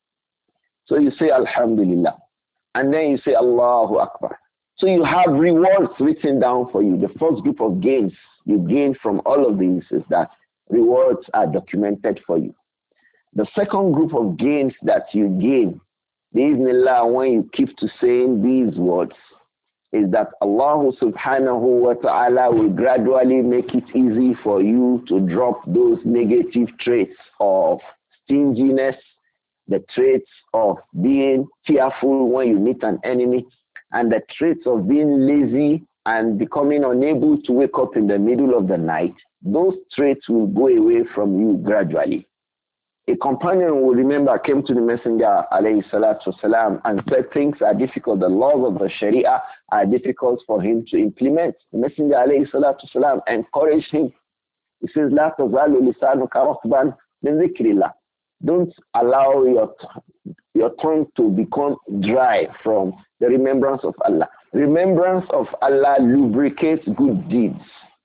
C: So you say Alhamdulillah. And then you say Allahu Akbar. So you have rewards written down for you. The first group of gains you gain from all of these is that rewards are documented for you. The second group of gains that you gain, Bismillah, when you keep to saying these words, is that Allah subhanahu wa ta'ala will gradually make it easy for you to drop those negative traits of stinginess, the traits of being fearful when you meet an enemy, and the traits of being lazy and becoming unable to wake up in the middle of the night. Those traits will go away from you gradually. A companion will remember came to the Messenger alayhi salatu wasalam and said things are difficult. The laws of the Sharia are difficult for him to implement. The Messenger alayhi salatu wasalam encouraged him. He says, La tazalu lisanuka ratban min dhikrillah. Don't allow your tongue to become dry from the remembrance of Allah. Remembrance of Allah lubricates good deeds.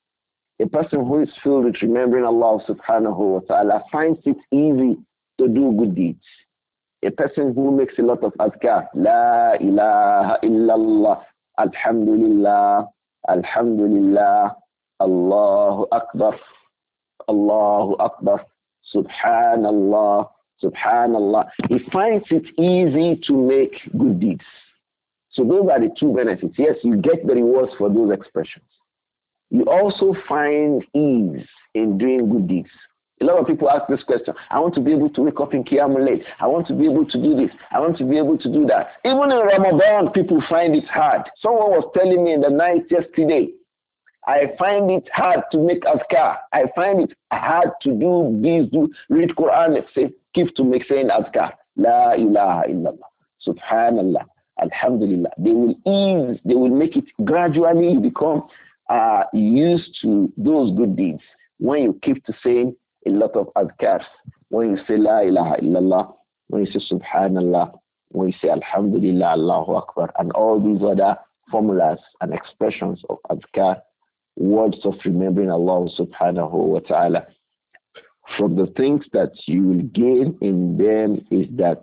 C: A person who is filled with remembering Allah subhanahu wa ta'ala finds it easy to do good deeds. A person who makes a lot of azkar, La ilaha illallah, Alhamdulillah, Alhamdulillah, Allahu Akbar, Allahu Akbar, Subhanallah, Subhanallah. He finds it easy to make good deeds. So those are the two benefits. Yes, you get the rewards for those expressions. You also find ease in doing good deeds. A lot of people ask this question. I want to be able to wake up in Qiyamul Layl. I want to be able to do this. I want to be able to do that. Even in Ramadan, people find it hard. Someone was telling me in the night yesterday, I find it hard to make azkar. I find it hard to do this, read Quran, say, keep to make saying azkar. La ilaha illallah. Subhanallah. Alhamdulillah. They will ease, they will make it gradually become used to those good deeds. When you keep to saying a lot of azkars, when you say La ilaha illallah, when you say Subhanallah, when you say Alhamdulillah, Allahu Akbar, and all these other formulas and expressions of azkar, words of remembering Allah subhanahu wa ta'ala. From the things that you will gain in them is that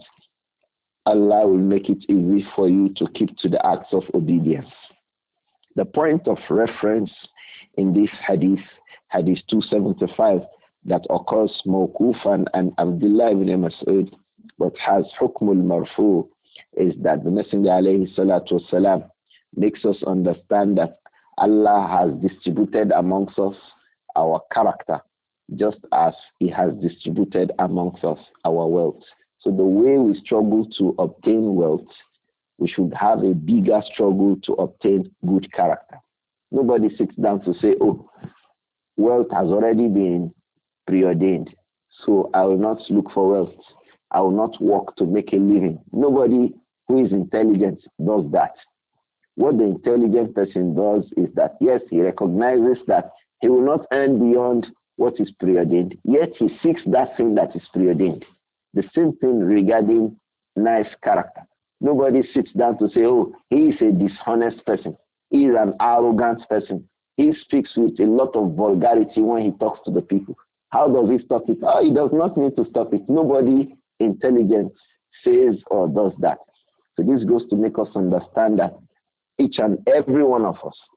C: Allah will make it easy for you to keep to the acts of obedience. The point of reference in this hadith, hadith 275, that occurs mawqufan and Abdullah ibn Mas'ud, but has hukmul marfu, is that the Messenger alayhi salatu wasalam makes us understand that Allah has distributed amongst us our character, just as he has distributed amongst us our wealth. So the way we struggle to obtain wealth, we should have a bigger struggle to obtain good character. Nobody sits down to say, oh, wealth has already been preordained, so I will not look for wealth. I will not work to make a living. Nobody who is intelligent does that. What the intelligent person does is that, yes, he recognizes that
D: He will not earn beyond what is preordained, yet he seeks that thing that is preordained. The same thing regarding nice character. Nobody sits down to say, oh, he is a dishonest person. He is an arrogant person. He speaks with a lot of vulgarity when he talks to the people. How does he stop it? Oh, he does not need to stop it. Nobody intelligent says or does that. So this goes to make us understand that each and every one of us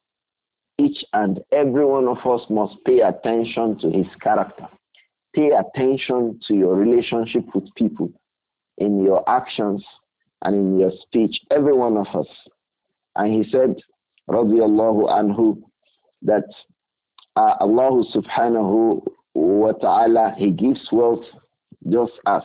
D: must pay attention to his character. Pay attention to your relationship with people, in your actions and in your speech, every one of us. And he said, radiyallahu anhu, that Allah subhanahu wa ta'ala, he gives wealth just as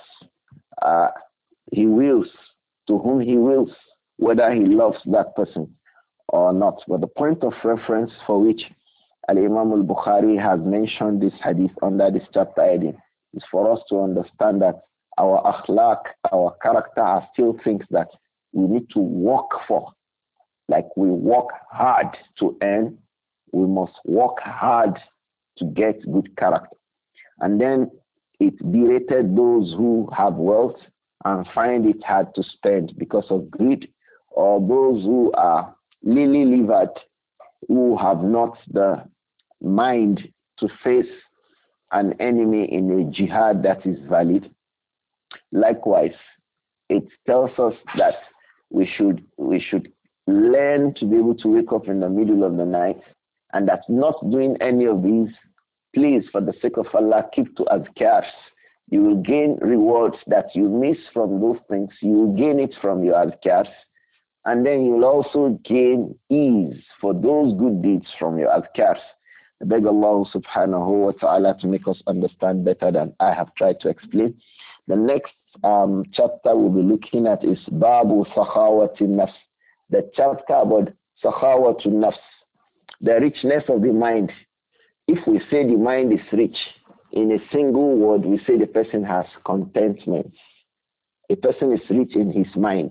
D: he wills, to whom he wills, whether he loves that person or not. But the point of reference for which Al-Imam al-Bukhari has mentioned this hadith under this chapter heading is for us to understand that our akhlaq, our character are still things that we need to work for. Like we work hard to earn, we must work hard to get good character. And then it berated those who have wealth and find it hard to spend because of greed, or those who are lily-livered, who have not the mind to face an enemy in a jihad that is valid. Likewise, it tells us that we should learn to be able to wake up in the middle of the night, and that not doing any of these, please, for the sake of Allah, keep to azkars. You will gain rewards that you miss from those things. You will gain it from your azkars. And then you will also gain ease for those good deeds from your azkars. I beg Allah subhanahu wa ta'ala to make us understand better than I have tried to explain. The next chapter we'll be looking at is Babu Sakhawati Nafs. The chapter about Sakhawatu Nafs, the richness of the mind. If we say the mind is rich, in a single word, we say the person has contentment. A person is rich in his mind.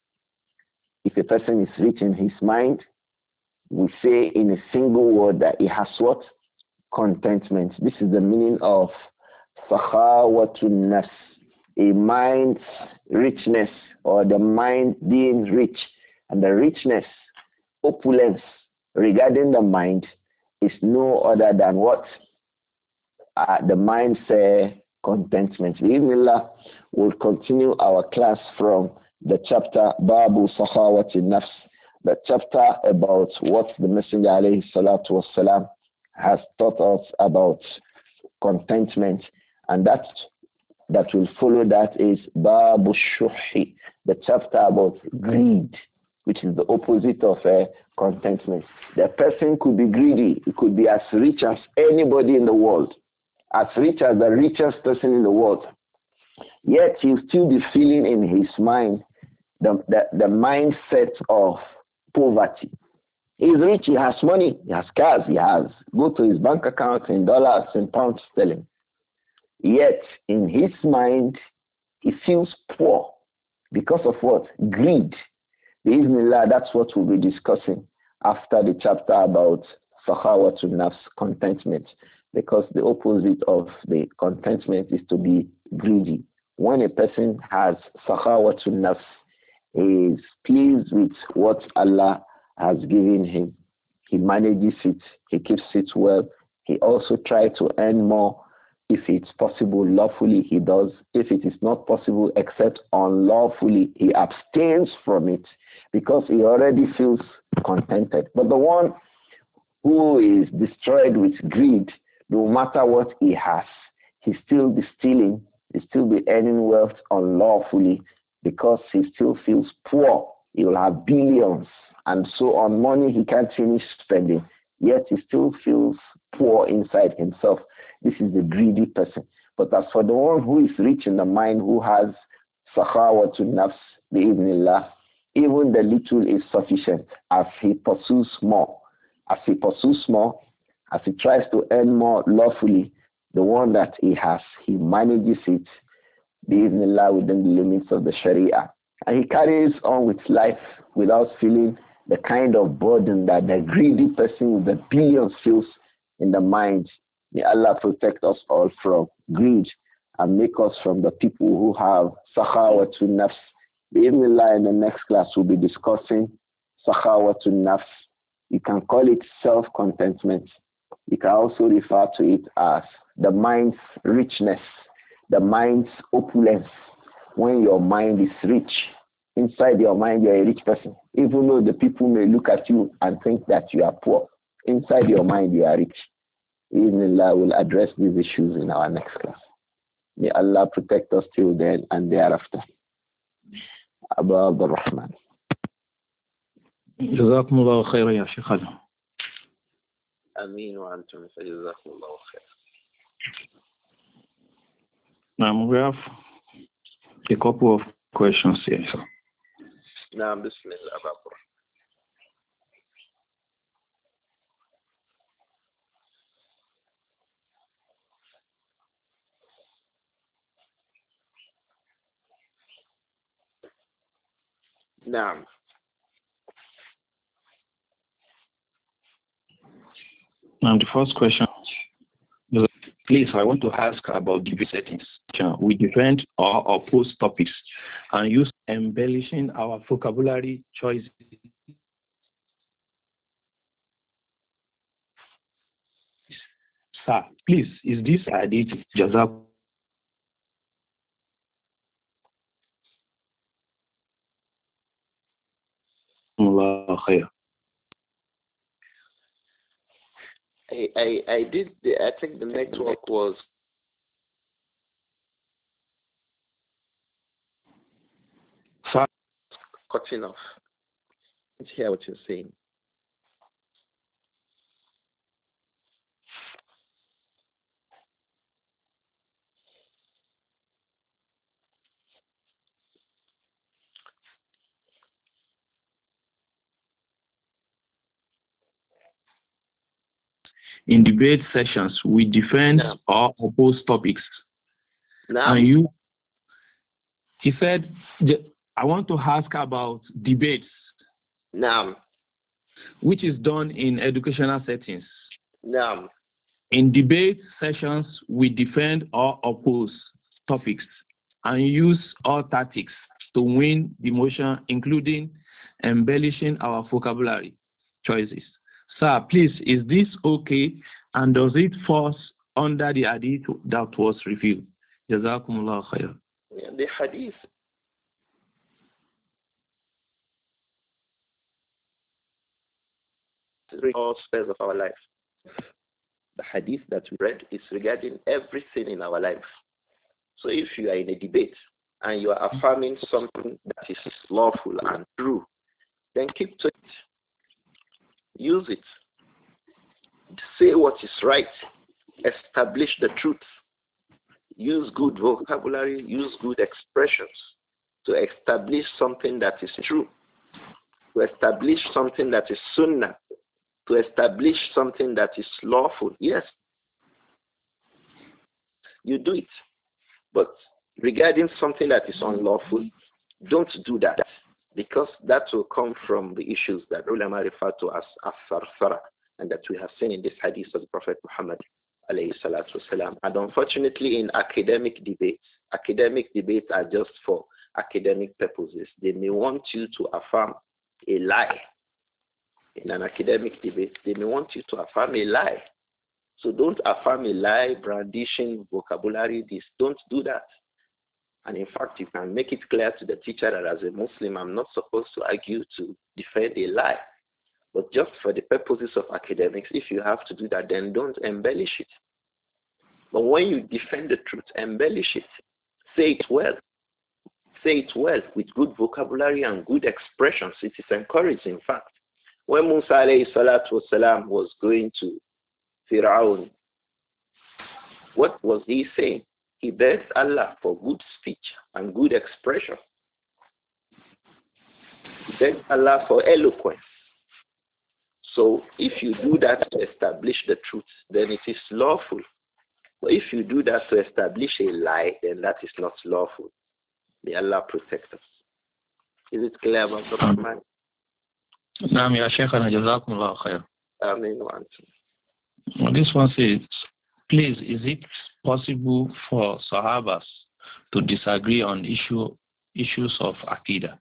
D: If a person is rich in his mind, we say in a single word that he has what? Contentment. This is the meaning of Sakhawatun Nafs, a mind's richness, or the mind being rich. And the richness, opulence regarding the mind is no other than what? The mind's contentment. Bismillah, we'll continue our class from the chapter Babu Sakhawati Nafs, the chapter about what the Messenger alayhi salatu wasalam has taught us about contentment. And that will follow that is Babu Shuhi, the chapter about greed, which is the opposite of contentment. The person could be greedy. He could be as rich as anybody in the world, as rich as the richest person in the world. Yet he'll still be feeling in his mind the mindset of poverty. He's rich, he has money, he has cars, he has. Go to his bank account in dollars and pounds sterling. Yet in his mind, he feels poor because of what? Greed. Bismillah, that's what we'll be discussing after the chapter about Sakhawatun Nafs, contentment. Because the opposite of the contentment is to be greedy. When a person has Sakhawatun Nafs, he is pleased with what Allah has given him. He manages it. He keeps it well. He also tries to earn more. If it's possible lawfully, he does. If it is not possible except unlawfully, he abstains from it because he already feels contented. But the one who is destroyed with greed, no matter what he has, he still be stealing, he still be earning wealth unlawfully because he still feels poor. He will have billions and so on money he can't finish spending, yet he still feels poor inside himself. This is the greedy person. But as for the one who is rich in the mind, who has Sakhawatun Nafs, bi'idhnillah, even the little is sufficient as he pursues more. As he pursues more, as he tries to earn more lawfully, the one that he has, he manages it, bi'idhnillah, within the limits of the Sharia. And he carries on with life without feeling the kind of burden that the greedy person with the billions feels in the mind. May Allah protect us all from greed and make us from the people who have sakhawatun nafs. Bismillah, in the next class we'll be discussing sakhawatun nafs. You can call it self-contentment. You can also refer to it as the mind's richness, the mind's opulence. When your mind is rich, inside your mind you're a rich person. Even though the people may look at you and think that you are poor, inside your mind you are rich. Bismillah, will address these issues in our next class. May Allah protect us till then and thereafter. Abu Abdul Rahman.
B: جزاكم الله خيرا يا شيخنا.
A: آمين وأنتم فجزاكم الله خير.
B: Now we have a couple of questions here.
A: نعم بسم الله أبا عبد الرحمن. نعم.
B: Now the first question is, please, I want to ask about debate settings. We defend or oppose topics and use embellishing our vocabulary choices. Sir, please, is this hadith Jazak? Allah khair.
A: I did. I think the network was cutting off. Let's hear what you're saying.
B: In debate sessions, we defend or oppose topics. And he said, I want to ask about debates, which is done in educational settings. In debate sessions, we defend or oppose topics and use all tactics to win the motion, including embellishing our vocabulary choices. Sir, please, is this okay, and does it fall under the hadith that was revealed? Jazakumullah khair.
A: The hadith. All spheres of our life. The hadith that we read is regarding everything in our life. So if you are in a debate and you are affirming something that is lawful and true, then keep to it. Use it. Say what is right. Establish the truth. Use good vocabulary. Use good expressions to establish something that is true. To establish something that is sunnah. To establish something that is lawful. Yes. You do it. But regarding something that is unlawful, don't do that. Because that will come from the issues that ulama refer to as as-sarsara, and that we have seen in this hadith of the Prophet Muhammad alayhi salatu wasalam. And unfortunately, in academic debates are just for academic purposes. They may want you to affirm a lie. In an academic debate, they may want you to affirm a lie. So don't affirm a lie, brandishing vocabulary. Don't do that. And in fact, you can make it clear to the teacher that as a Muslim, I'm not supposed to argue to defend a lie. But just for the purposes of academics, if you have to do that, then don't embellish it. But when you defend the truth, embellish it. Say it well. Say it well with good vocabulary and good expressions. It is encouraged, in fact. When Musa alayhi salatu wasalam was going to Fir'aun, what was he saying? He begged Allah for good speech and good expression. He begged Allah for eloquence. So if you do that to establish the truth, then it is lawful. But if you do that to establish a lie, then that is not lawful. May Allah protect us. Is it clear about the Rahman?
B: Naam ya Shaykhana, jazakumullah khair.
A: Ameen wa antum.
B: This one says, please, is it possible for Sahabas to disagree on issues of Aqidah?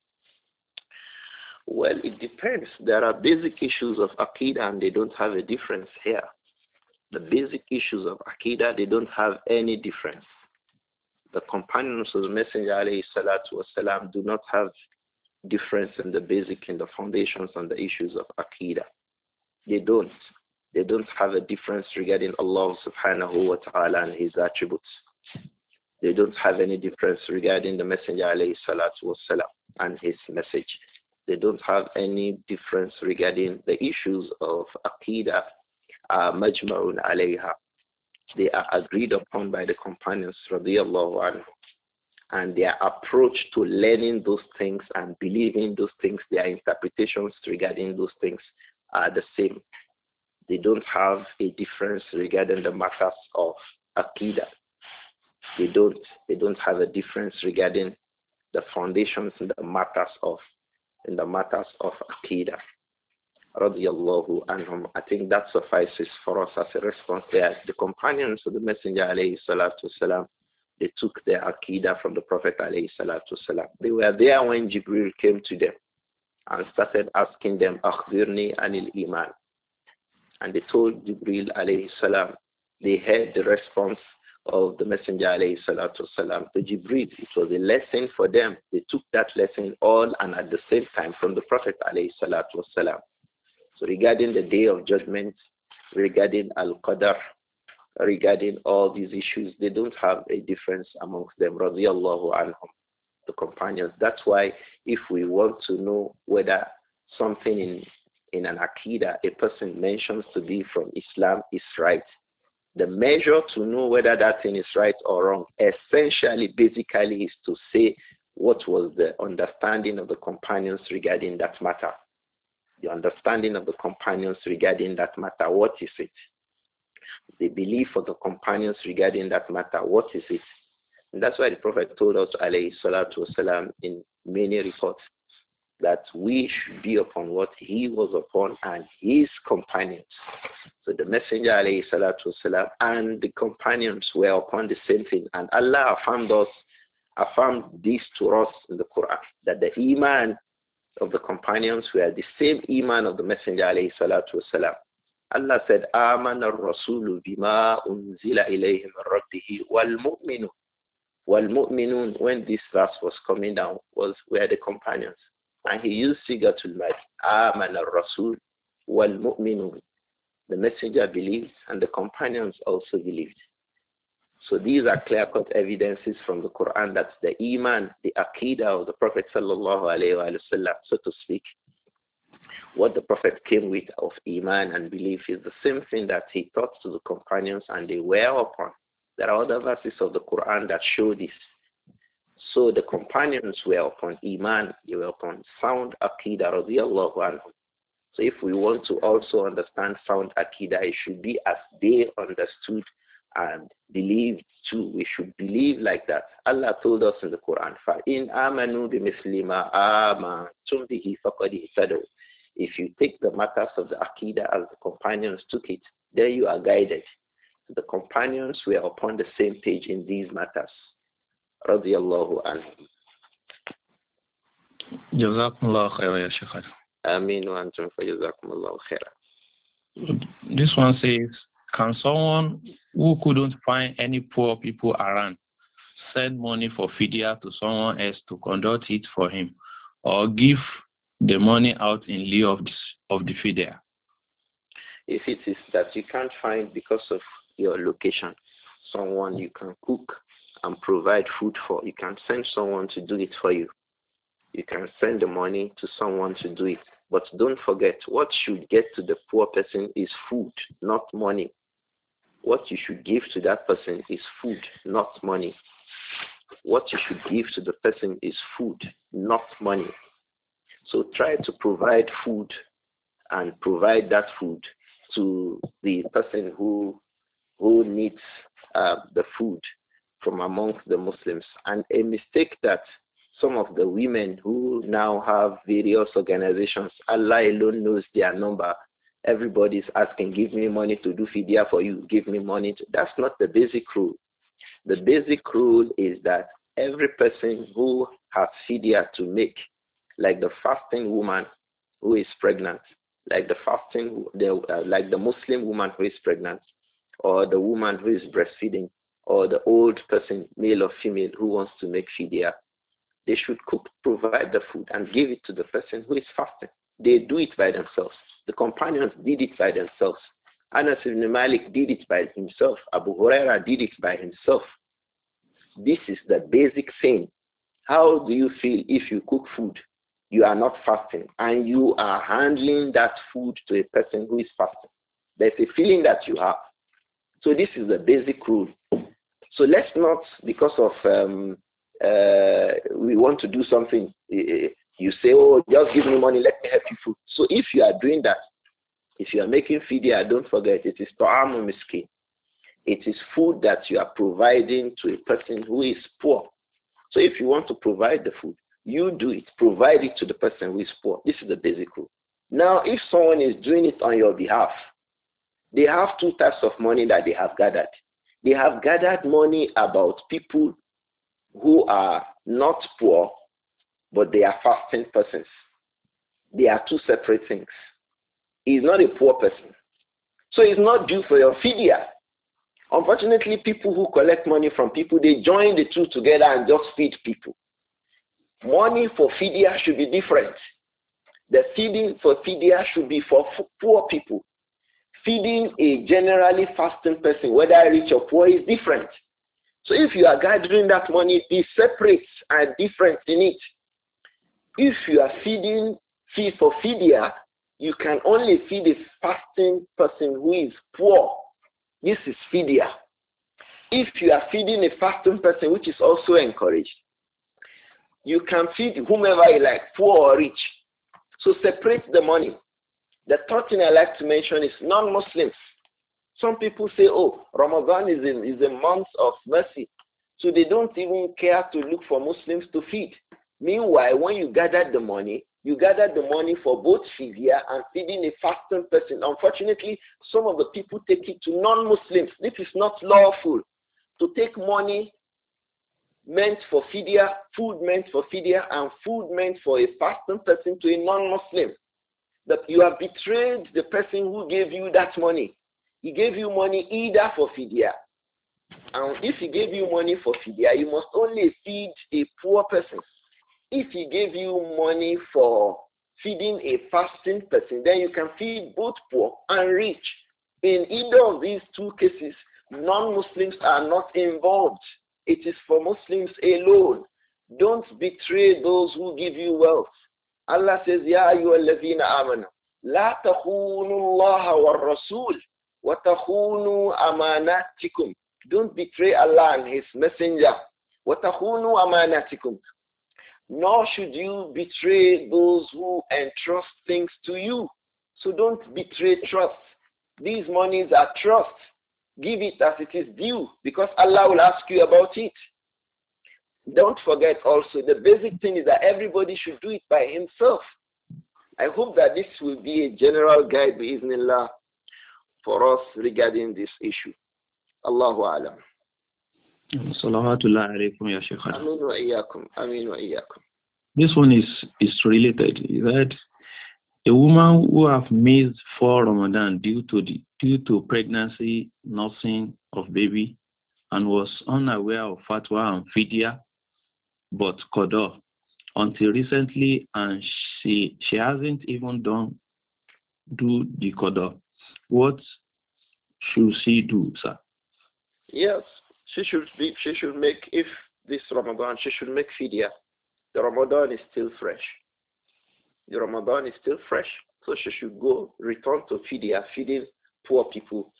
A: Well, it depends. There are basic issues of Aqidah and they don't have a difference here. The basic issues of Aqidah, they don't have any difference. The companions of the Messenger alayhi salatu wasalam do not have difference in the basic, in the foundations and the issues of Aqidah. They don't. They don't have a difference regarding Allah subhanahu wa ta'ala and his attributes. They don't have any difference regarding the Messenger alayhi salatu wasalam and his message. They don't have any difference regarding the issues of Aqidah, majma'un alayha. They are agreed upon by the companions radiyallahu anhu. And their approach to learning those things and believing those things, their interpretations regarding those things are the same. They don't have a difference regarding the matters of Aqidah. They don't have a difference regarding the foundations in the matters of Aqidah. Radiyallahu anhum. I think that suffices for us as a response there. The companions of the Messenger alayhi salatu wasalam, they took their Aqidah from the Prophet alayhi salatu wasalam. They were there when Jibril came to them and started asking them, Akhbirni anil iman. And they told Jibril alayhi salam, they heard the response of the Messenger alayhi salatu wasalam to Jibril. It was a lesson for them. They took that lesson all and at the same time from the Prophet alayhi salatu wasalam. So regarding the Day of Judgment, regarding Al-Qadr, regarding all these issues, they don't have a difference amongst them, radiyallahu anhum, the companions. That's why if we want to know whether something in an Aqidah a person mentions to be from Islam is right, the measure to know whether that thing is right or wrong, essentially, basically, is to say what was the understanding of the companions regarding that matter. The understanding of the companions regarding that matter, what is it? The belief of the companions regarding that matter, what is it? And that's why the Prophet told us, alayhi salatu wasalam, in many reports, that we should be upon what he was upon and his companions. So the Messenger alayhi salatu wasalam and the companions were upon the same thing. And Allah affirmed this to us in the Quran, that the Iman of the companions were the same Iman of the Messenger alayhi salatu wasalam. Allah said, Amana ar-Rasulu bima unzila ilayhi min rabbihi wal-mu'minun. Wal-mu'minun, when this verse was coming down, were the companions. And he used sigatul mad. Amana ar-Rasul wal-mu'minun. The Messenger believed and the companions also believed. So these are clear-cut evidences from the Quran that the Iman, the Aqidah of the Prophet sallallahu alayhi wa sallam, so to speak, what the Prophet came with of Iman and belief is the same thing that he taught to the companions and they were upon. There are other verses of the Quran that show this. So the companions were upon Iman, they were upon sound Aqidah radiyallahu anhu. So if we want to also understand sound Aqidah, it should be as they understood and believed too. We should believe like that. Allah told us in the Quran, فَإِنْ آمَنُوا بِمِثْلِ مَا آمَنْتُمْ بِهِ فَقَدِ اهْتَدَوْا. If you take the matters of the Aqidah as the companions took it, then you are guided. The companions were upon the same page in these matters. Radiyallahu anhum.
B: Jazakumullah khairan ya Sheikh.
A: Ameen wa antum fa jazakumullahu khairan.
B: This one says, can someone who couldn't find any poor people around send money for fidya to someone else to conduct it for him, or give the money out in lieu of the fidya?
A: If it is that you can't find because of your location, someone you can cook and provide food for, you can send someone to do it for you. You can send the money to someone to do it. But don't forget, what should get to the poor person is food, not money. What you should give to that person is food, not money. What you should give to the person is food, not money. So try to provide food and provide that food to the person who needs the food from amongst the Muslims. And a mistake that some of the women who now have various organizations, Allah alone knows their number, Everybody's asking, give me money to do fidya for you. Give me money. That's not the basic rule. The basic rule is that every person who has fidya to make, like the fasting woman who is pregnant, like like the Muslim woman who is pregnant, or the woman who is breastfeeding, or the old person, male or female, who wants to make fidya, they should provide the food and give it to the person who is fasting. They do it by themselves. The companions did it by themselves. Anas ibn Malik did it by himself. Abu Huraira did it by himself. This is the basic thing. How do you feel if you cook food, you are not fasting, and you are handling that food to a person who is fasting? There's a feeling that you have. So this is the basic rule. So let's not, because of we want to do something, you say, oh, just give me money, let me help you food. So if you are doing that, if you are making fidya, don't forget, it is ta'amu miskin. It is food that you are providing to a person who is poor. So if you want to provide the food, you do it. Provide it to the person who is poor. This is the basic rule. Now, if someone is doing it on your behalf, they have two types of money that they have gathered. They have gathered money about people who are not poor, but they are fasting persons. They are two separate things. He's not a poor person, so he's not due for your fidya. Unfortunately, people who collect money from people, they join the two together and just feed people. Money for fidya should be different. The feeding for fidya should be for poor people. Feeding a generally fasting person, whether rich or poor, is different. So if you are gathering that money, be separate and different in it. If you are feed for fidya, you can only feed a fasting person who is poor. This is fidya. If you are feeding a fasting person, which is also encouraged, you can feed whomever you like, poor or rich. So separate the money. The third thing I like to mention is non-Muslims. Some people say, oh, Ramadan is a month of mercy. So they don't even care to look for Muslims to feed. Meanwhile, when you gather the money, you gather the money for both fidya and feeding a fasting person. Unfortunately, some of the people take it to non-Muslims. This is not lawful. To take money meant for fidya, food meant for fidya, and food meant for a fasting person to a non-Muslim. That you have betrayed the person who gave you that money. He gave you money either for fidya. And if he gave you money for fidya, you must only feed a poor person. If he gave you money for feeding a fasting person, then you can feed both poor and rich. In either of these two cases, non-Muslims are not involved. It is for Muslims alone. Don't betray those who give you wealth. Allah says, Ya ayyuhalladhina amanu, la takhunu Allah wa rasul, wa takhunu amanatikum. Don't betray Allah and His Messenger. Wa takhunu amanatikum. Nor should you betray those who entrust things to you. So don't betray trust. These monies are trust. Give it as it is due, because Allah will ask you about it. Don't forget also, the basic thing is that everybody should do it by himself. I hope that this will be a general guide, bi'ithnillah, for us regarding this issue. Allahu alam.
B: Salawatullah alaykum ya Shaykh.
A: Ameen wa iyyakum. Ameen wa iyyakum.
B: This one is related. That a woman who have missed 4 Ramadan due to pregnancy, nursing of baby, and was unaware of fatwa and fidya, but qada until recently, and she hasn't even do the qada. What should she do, sir?
A: Yes, she should make, if this Ramadan, she should make fidya. The Ramadan is still fresh. The Ramadan is still fresh. So she should return to fidya, feeding poor people.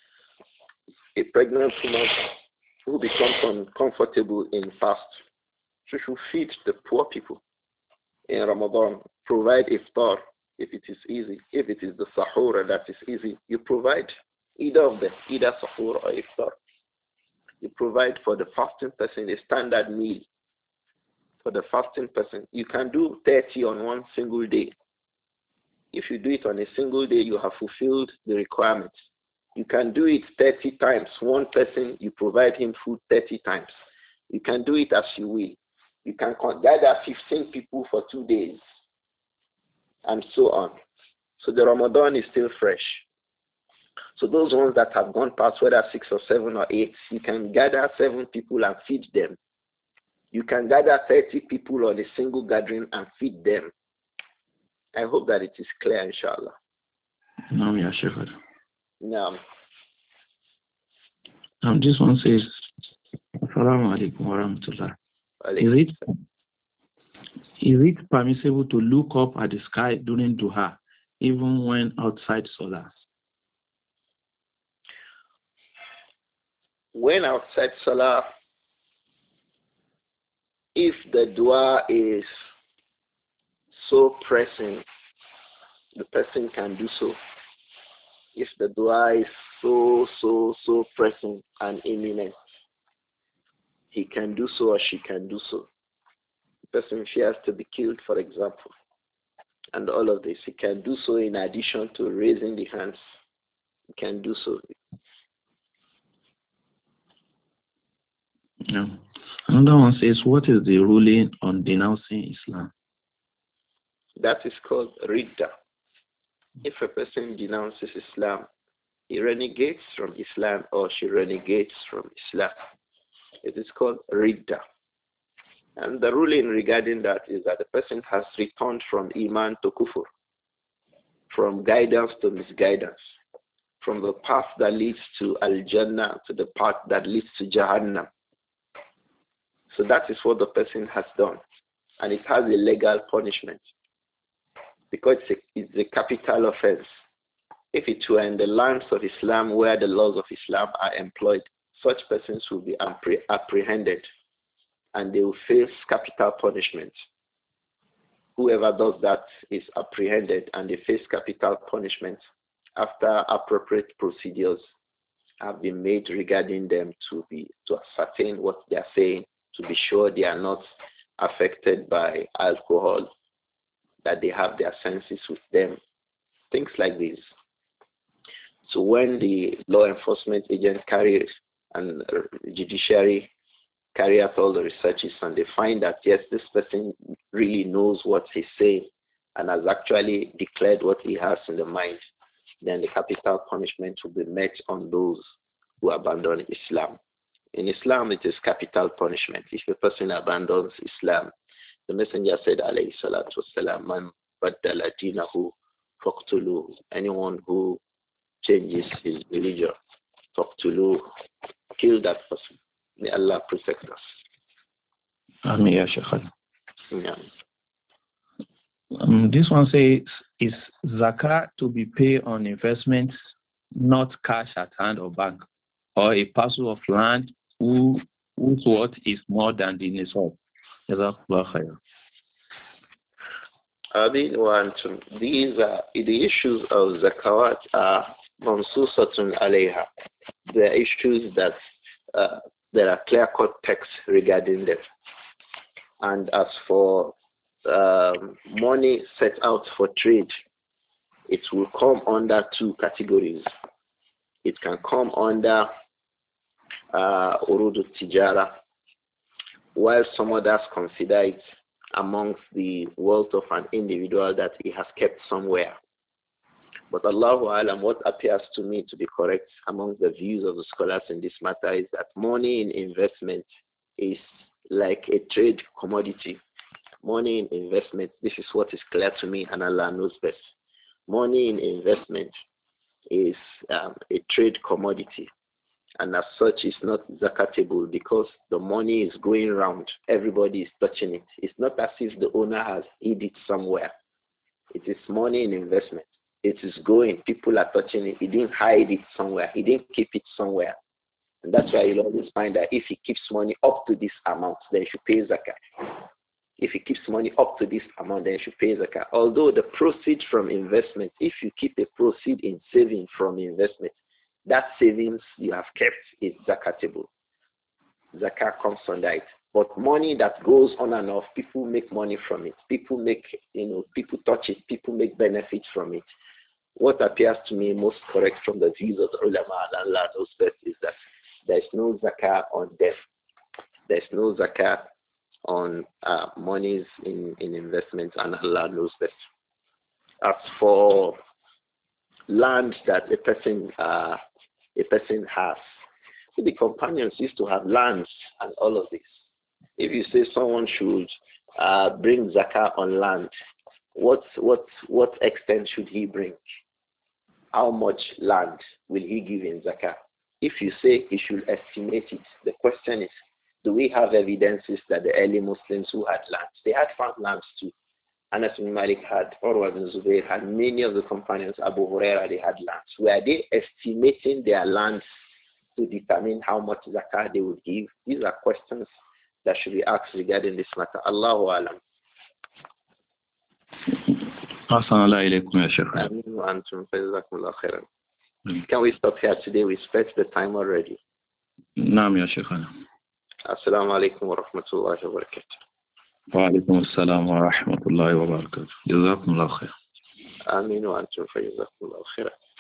A: A pregnant woman who becomes uncomfortable in fast, she should feed the poor people in Ramadan. Provide iftar if it is easy. If it is the sahur that is easy, you provide either of them, either sahur or iftar. You provide for the fasting person a standard meal. For the fasting person, you can do 30 on one single day. If you do it on a single day, you have fulfilled the requirements. You can do it 30 times. One person, you provide him food 30 times. You can do it as you will. You can gather 15 people for 2 days, and so on. So the Ramadan is still fresh. So those ones that have gone past, whether 6 or 7 or 8, you can gather 7 people and feed them. You can gather 30 people on a single gathering and feed them. I hope that it is clear, inshallah.
B: No, yeah, Sheikh.
A: No.
B: This one says, Assalamu alaikum wa rahmatullah. Is it permissible to look up at the sky during duha, even when outside salah?
A: When outside salah, if the dua is so pressing, the person can do so. If the dua is so pressing and imminent, he can do so or she can do so. The person fears to be killed, for example, and all of this. He can do so in addition to raising the hands. He can do so.
B: No. Another one says, what is the ruling on denouncing Islam?
A: That is called Ridda. If a person denounces Islam, he renegates from Islam or she renegates from Islam. It is called Ridda. And the ruling regarding that is that the person has returned from Iman to Kufr, from guidance to misguidance, from the path that leads to Al-Jannah to the path that leads to Jahannam. So that is what the person has done. And it has a legal punishment, because it's a capital offense. If it were in the lands of Islam where the laws of Islam are employed, such persons will be apprehended and they will face capital punishment. Whoever does that is apprehended and they face capital punishment after appropriate procedures have been made regarding them to ascertain what they are saying, to be sure they are not affected by alcohol, that they have their senses with them, things like this. So when the law enforcement agent carries and judiciary carry out all the researches and they find that, yes, this person really knows what he's saying and has actually declared what he has in the mind, then the capital punishment will be met on those who abandon Islam. In Islam, it is capital punishment. If a person abandons Islam, the Messenger said, alayhi salatu wasalam, man baddala dinahu faqtulu. Anyone who changes his religion, faqtulu, kill that person. May Allah protect us.
B: Ameen, ya Sheikh.
A: Yeah.
B: This one says, is zakah to be paid on investments, not cash at hand or bank, or a parcel of land whose worth is more than the nisab?
A: These are the issues of zakawat are mansusatun alayha. They are issues that there are clear-cut texts regarding them. And as for money set out for trade, it will come under 2 categories. It can come under urud tijara, while some others consider it amongst the wealth of an individual that he has kept somewhere. But Allahu Alam, what appears to me to be correct among the views of the scholars in this matter is that money in investment is like a trade commodity. Money in investment, this is what is clear to me and Allah knows best. Money in investment is a trade commodity, and as such is not zakatable because the money is going around. Everybody is touching it. It's not as if the owner has hid it somewhere. It is money in investment. It is going. People are touching it. He didn't hide it somewhere. He didn't keep it somewhere. And that's why you'll always find that if he keeps money up to this amount, then he should pay zakat. If he keeps money up to this amount, then he should pay zakat. Although the proceeds from investment, if you keep a proceed in saving from investment, that savings you have kept is zakatable. Zakat comes under it. But money that goes on and off, people make money from it. People make, people touch it. People make benefits from it. What appears to me most correct from the views of the ulama and Allah knows best is that there is no zakah on them. There is no zakah on monies in investments, and Allah knows best. As for land that a person has, so the companions used to have lands and all of this. If you say someone should bring zakah on land, what extent should he bring? How much land will he give in zakah? If you say he should estimate it, the question is, do we have evidences that the early Muslims who had lands, they had farmlands too. Anas bin Malik had, Urwa bin Zubayr had, many of the companions, Abu Huraira, they had lands. Were they estimating their lands to determine how much zakah they would give? These are questions that should be asked regarding this matter. Allahu alam. Can we stop here today? We spent the time already.
B: Naam ya Shaykhana.
A: Assalamu alaikum wa rahmatullahi wa barakatuh.
B: Wa alaikum assalam wa rahmatullahi wa barakatuh. Jazakumullah khair.
A: Ameen wa antum fa jazakumullah khair.